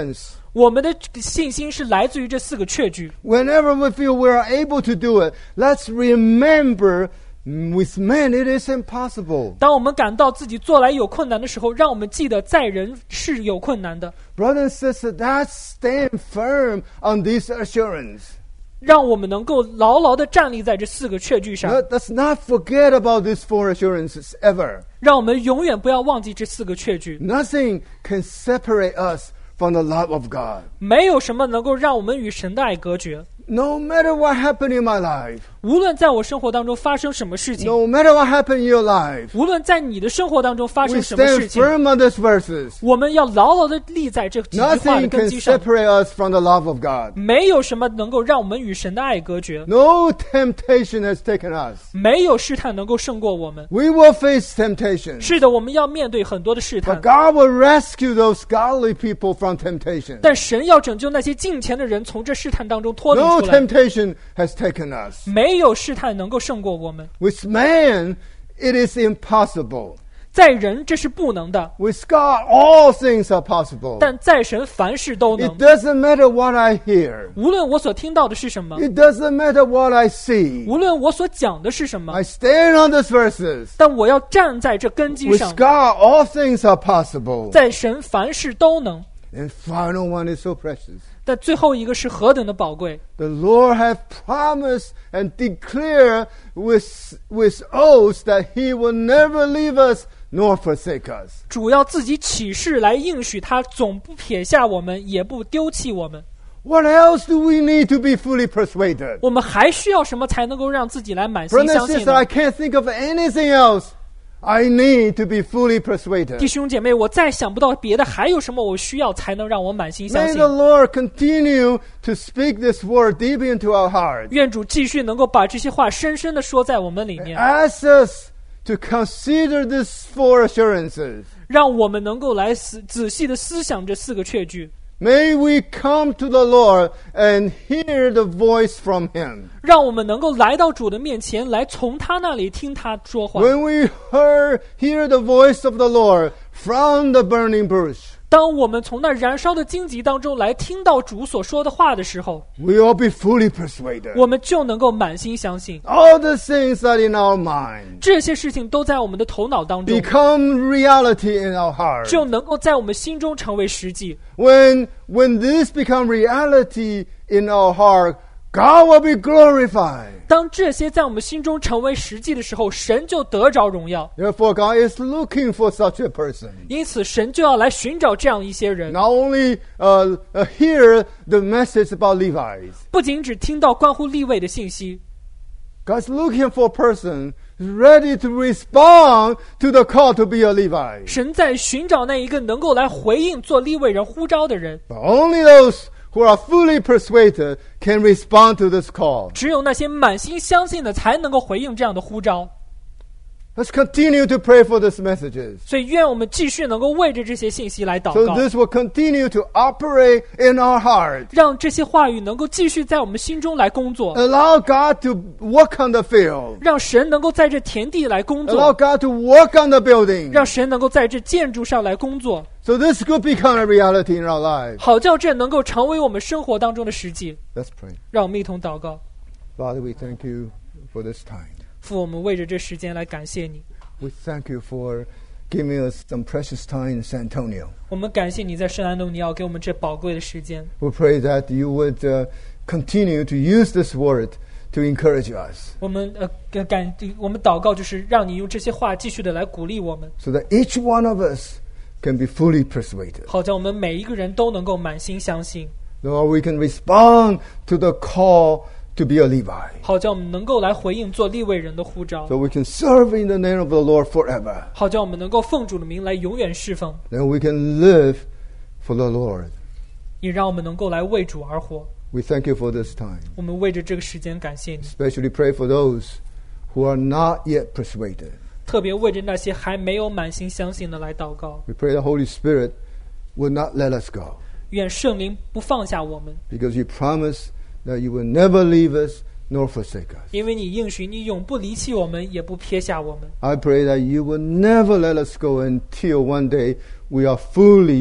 我们的信心是来自于这四个确据。 Whenever we feel we are able to do it, let's remember with men it is impossible. 当我们感到自己做来有困难的时候，让我们记得在人是有困难的。 Brothers and sisters, let's stand firm on this assurance. 让我们能够牢牢地站立在这四个确据上。 Let- Let's not forget about these four assurances ever. 让我们永远不要忘记这四个确据。 Nothing can separate us from the love of God. 没有什么能够让我们与神的爱隔绝。 No matter what happened in my life, 无论在我生活当中发生什么事情， no matter what happened in your life, 无论在你的生活当中发 we 生什么 stand 事情， firm on these verses. 我们要牢牢地立在这几句话的 Nothing 根 can 基上。 separate us from the love of God. 没有什么能够让我们与神的爱隔绝， No temptation has taken us. 没有试探能够胜过我们。 We will face temptation. 是的，我们要面对很多的试 But 探， God will rescue those godly people from temptation. 但神要拯救那些敬虔的人从这试探当中脱离 No 出来。 temptation has taken us. 没有试探能够胜过我们， With man, it is impossible. 在人这是不能的， With God, all things are possible. 但在神凡事都 It 能。 doesn't matter what I hear. 无论我所听到的是什么， It doesn't matter what I see. 无论我所讲的是什么， I stand on these verses. 但我要站在这根基 With 上， God, all things are possible. 在神凡事都能。 And final one is so precious. 但最后一个是何等的宝贵！ The Lord hath promised and declared with, with oaths that He will never leave us nor forsake us. 主要自己起誓来应许他，总不撇下我们，也不丢弃我们。 What else do we need to be fully persuaded? 我们还需要什么才能够让自己来满心 Brothers 相 and 信 sisters, 呢 I？ can't think of anything else. I need to be fully 弟 persuaded. 兄姐妹，我再想不到别的还有什么我需要才能让我满心相 May 信。 the Lord continue to speak this word deep into our hearts. 愿主继续能够把这些话深深地说在我们里面， Ask us to consider these four assurances. 让我们能够来仔仔细的思想这四个确据。 May we come to the Lord and hear the voice from Him. 让我们能够来到主的面前，来从他那里听他说话。 When we heard, hear the voice of the Lord from the burning bush, 当我们从那燃烧的荆棘当中来听到主所说的话的时候， we will be fully persuaded. 我们就能够满心相信。 All the things that in our mind 这些事情都在我们的头脑当中， become reality in our heart. 就能够在我们心中成为实际。 When, when this become reality in our heart, God will be glorified. 当这些在我们心中成为实际的时候，神就得着荣耀。 Therefore, God is looking for such a person. 因此，神就要来寻找这样一些人， Not only uh, uh, hear the message about Levites, 不仅只听到关乎立位的信息， God's looking for a person ready to respond to the call to be a Levite. 神在寻找那一个能够来回应做立位人呼召的人。 But only those who are fully persuaded can respond to this call. 只有那些满心相信的，才能够回应这样的呼召。 Let's continue to pray for these messages. 所以，愿我们继续能够为着这些信息来祷 So 告， this will continue to operate in our heart. 让这些话语能够继续在我们心中来工作， Allow God to work on the field. 让神能够在这田地来工 Allow 作， God to work on the building. 让神能够在这建筑上来工作， So this could become a reality in our lives. 好叫这能够成为我们生活当中的实际。 Let's pray. 让我们一同祷告。 Father, we thank you for this time. 父，我们为着这时间来感谢你， We thank you for giving us some precious time in San Antonio. 我们感谢你在圣安东尼奥给我们这宝贵的时间。 We pray that you would uh, continue to use this word to encourage us, 我们呃感感我们祷告，就是让你用这些话继续的来鼓励我们， so that each one of us can be fully persuaded. 好叫我们每一个人都能够满心相信， Lord, we can respond to the call to be a Levi. 好叫我们能够来回应做立位人的呼召， So we can serve in the name of the Lord forever. 好叫我们能够奉主的名来永远侍奉， Then we can live for the Lord. 也让我们能够来为主而活。 We thank you for this time. 我们为着这个时间感谢你， Especially pray for those who are not yet persuaded. 特别为着那些还没有满心相信的来祷告。 We pray the Holy Spirit will not let us go, 愿圣灵不放下我们， because you promise that you will never leave us nor forsake us. 因为你应许你永不离弃我们，也不撇下我们。 I pray that you will never let us go until one day we are fully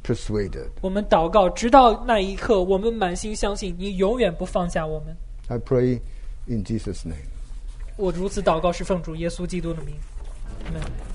persuaded. 我们祷告，直到那一刻，我们满心相信你永远不放下我们。 I pray in Jesus' name. 我如此祷告，是奉主耶稣基督的名。阿们。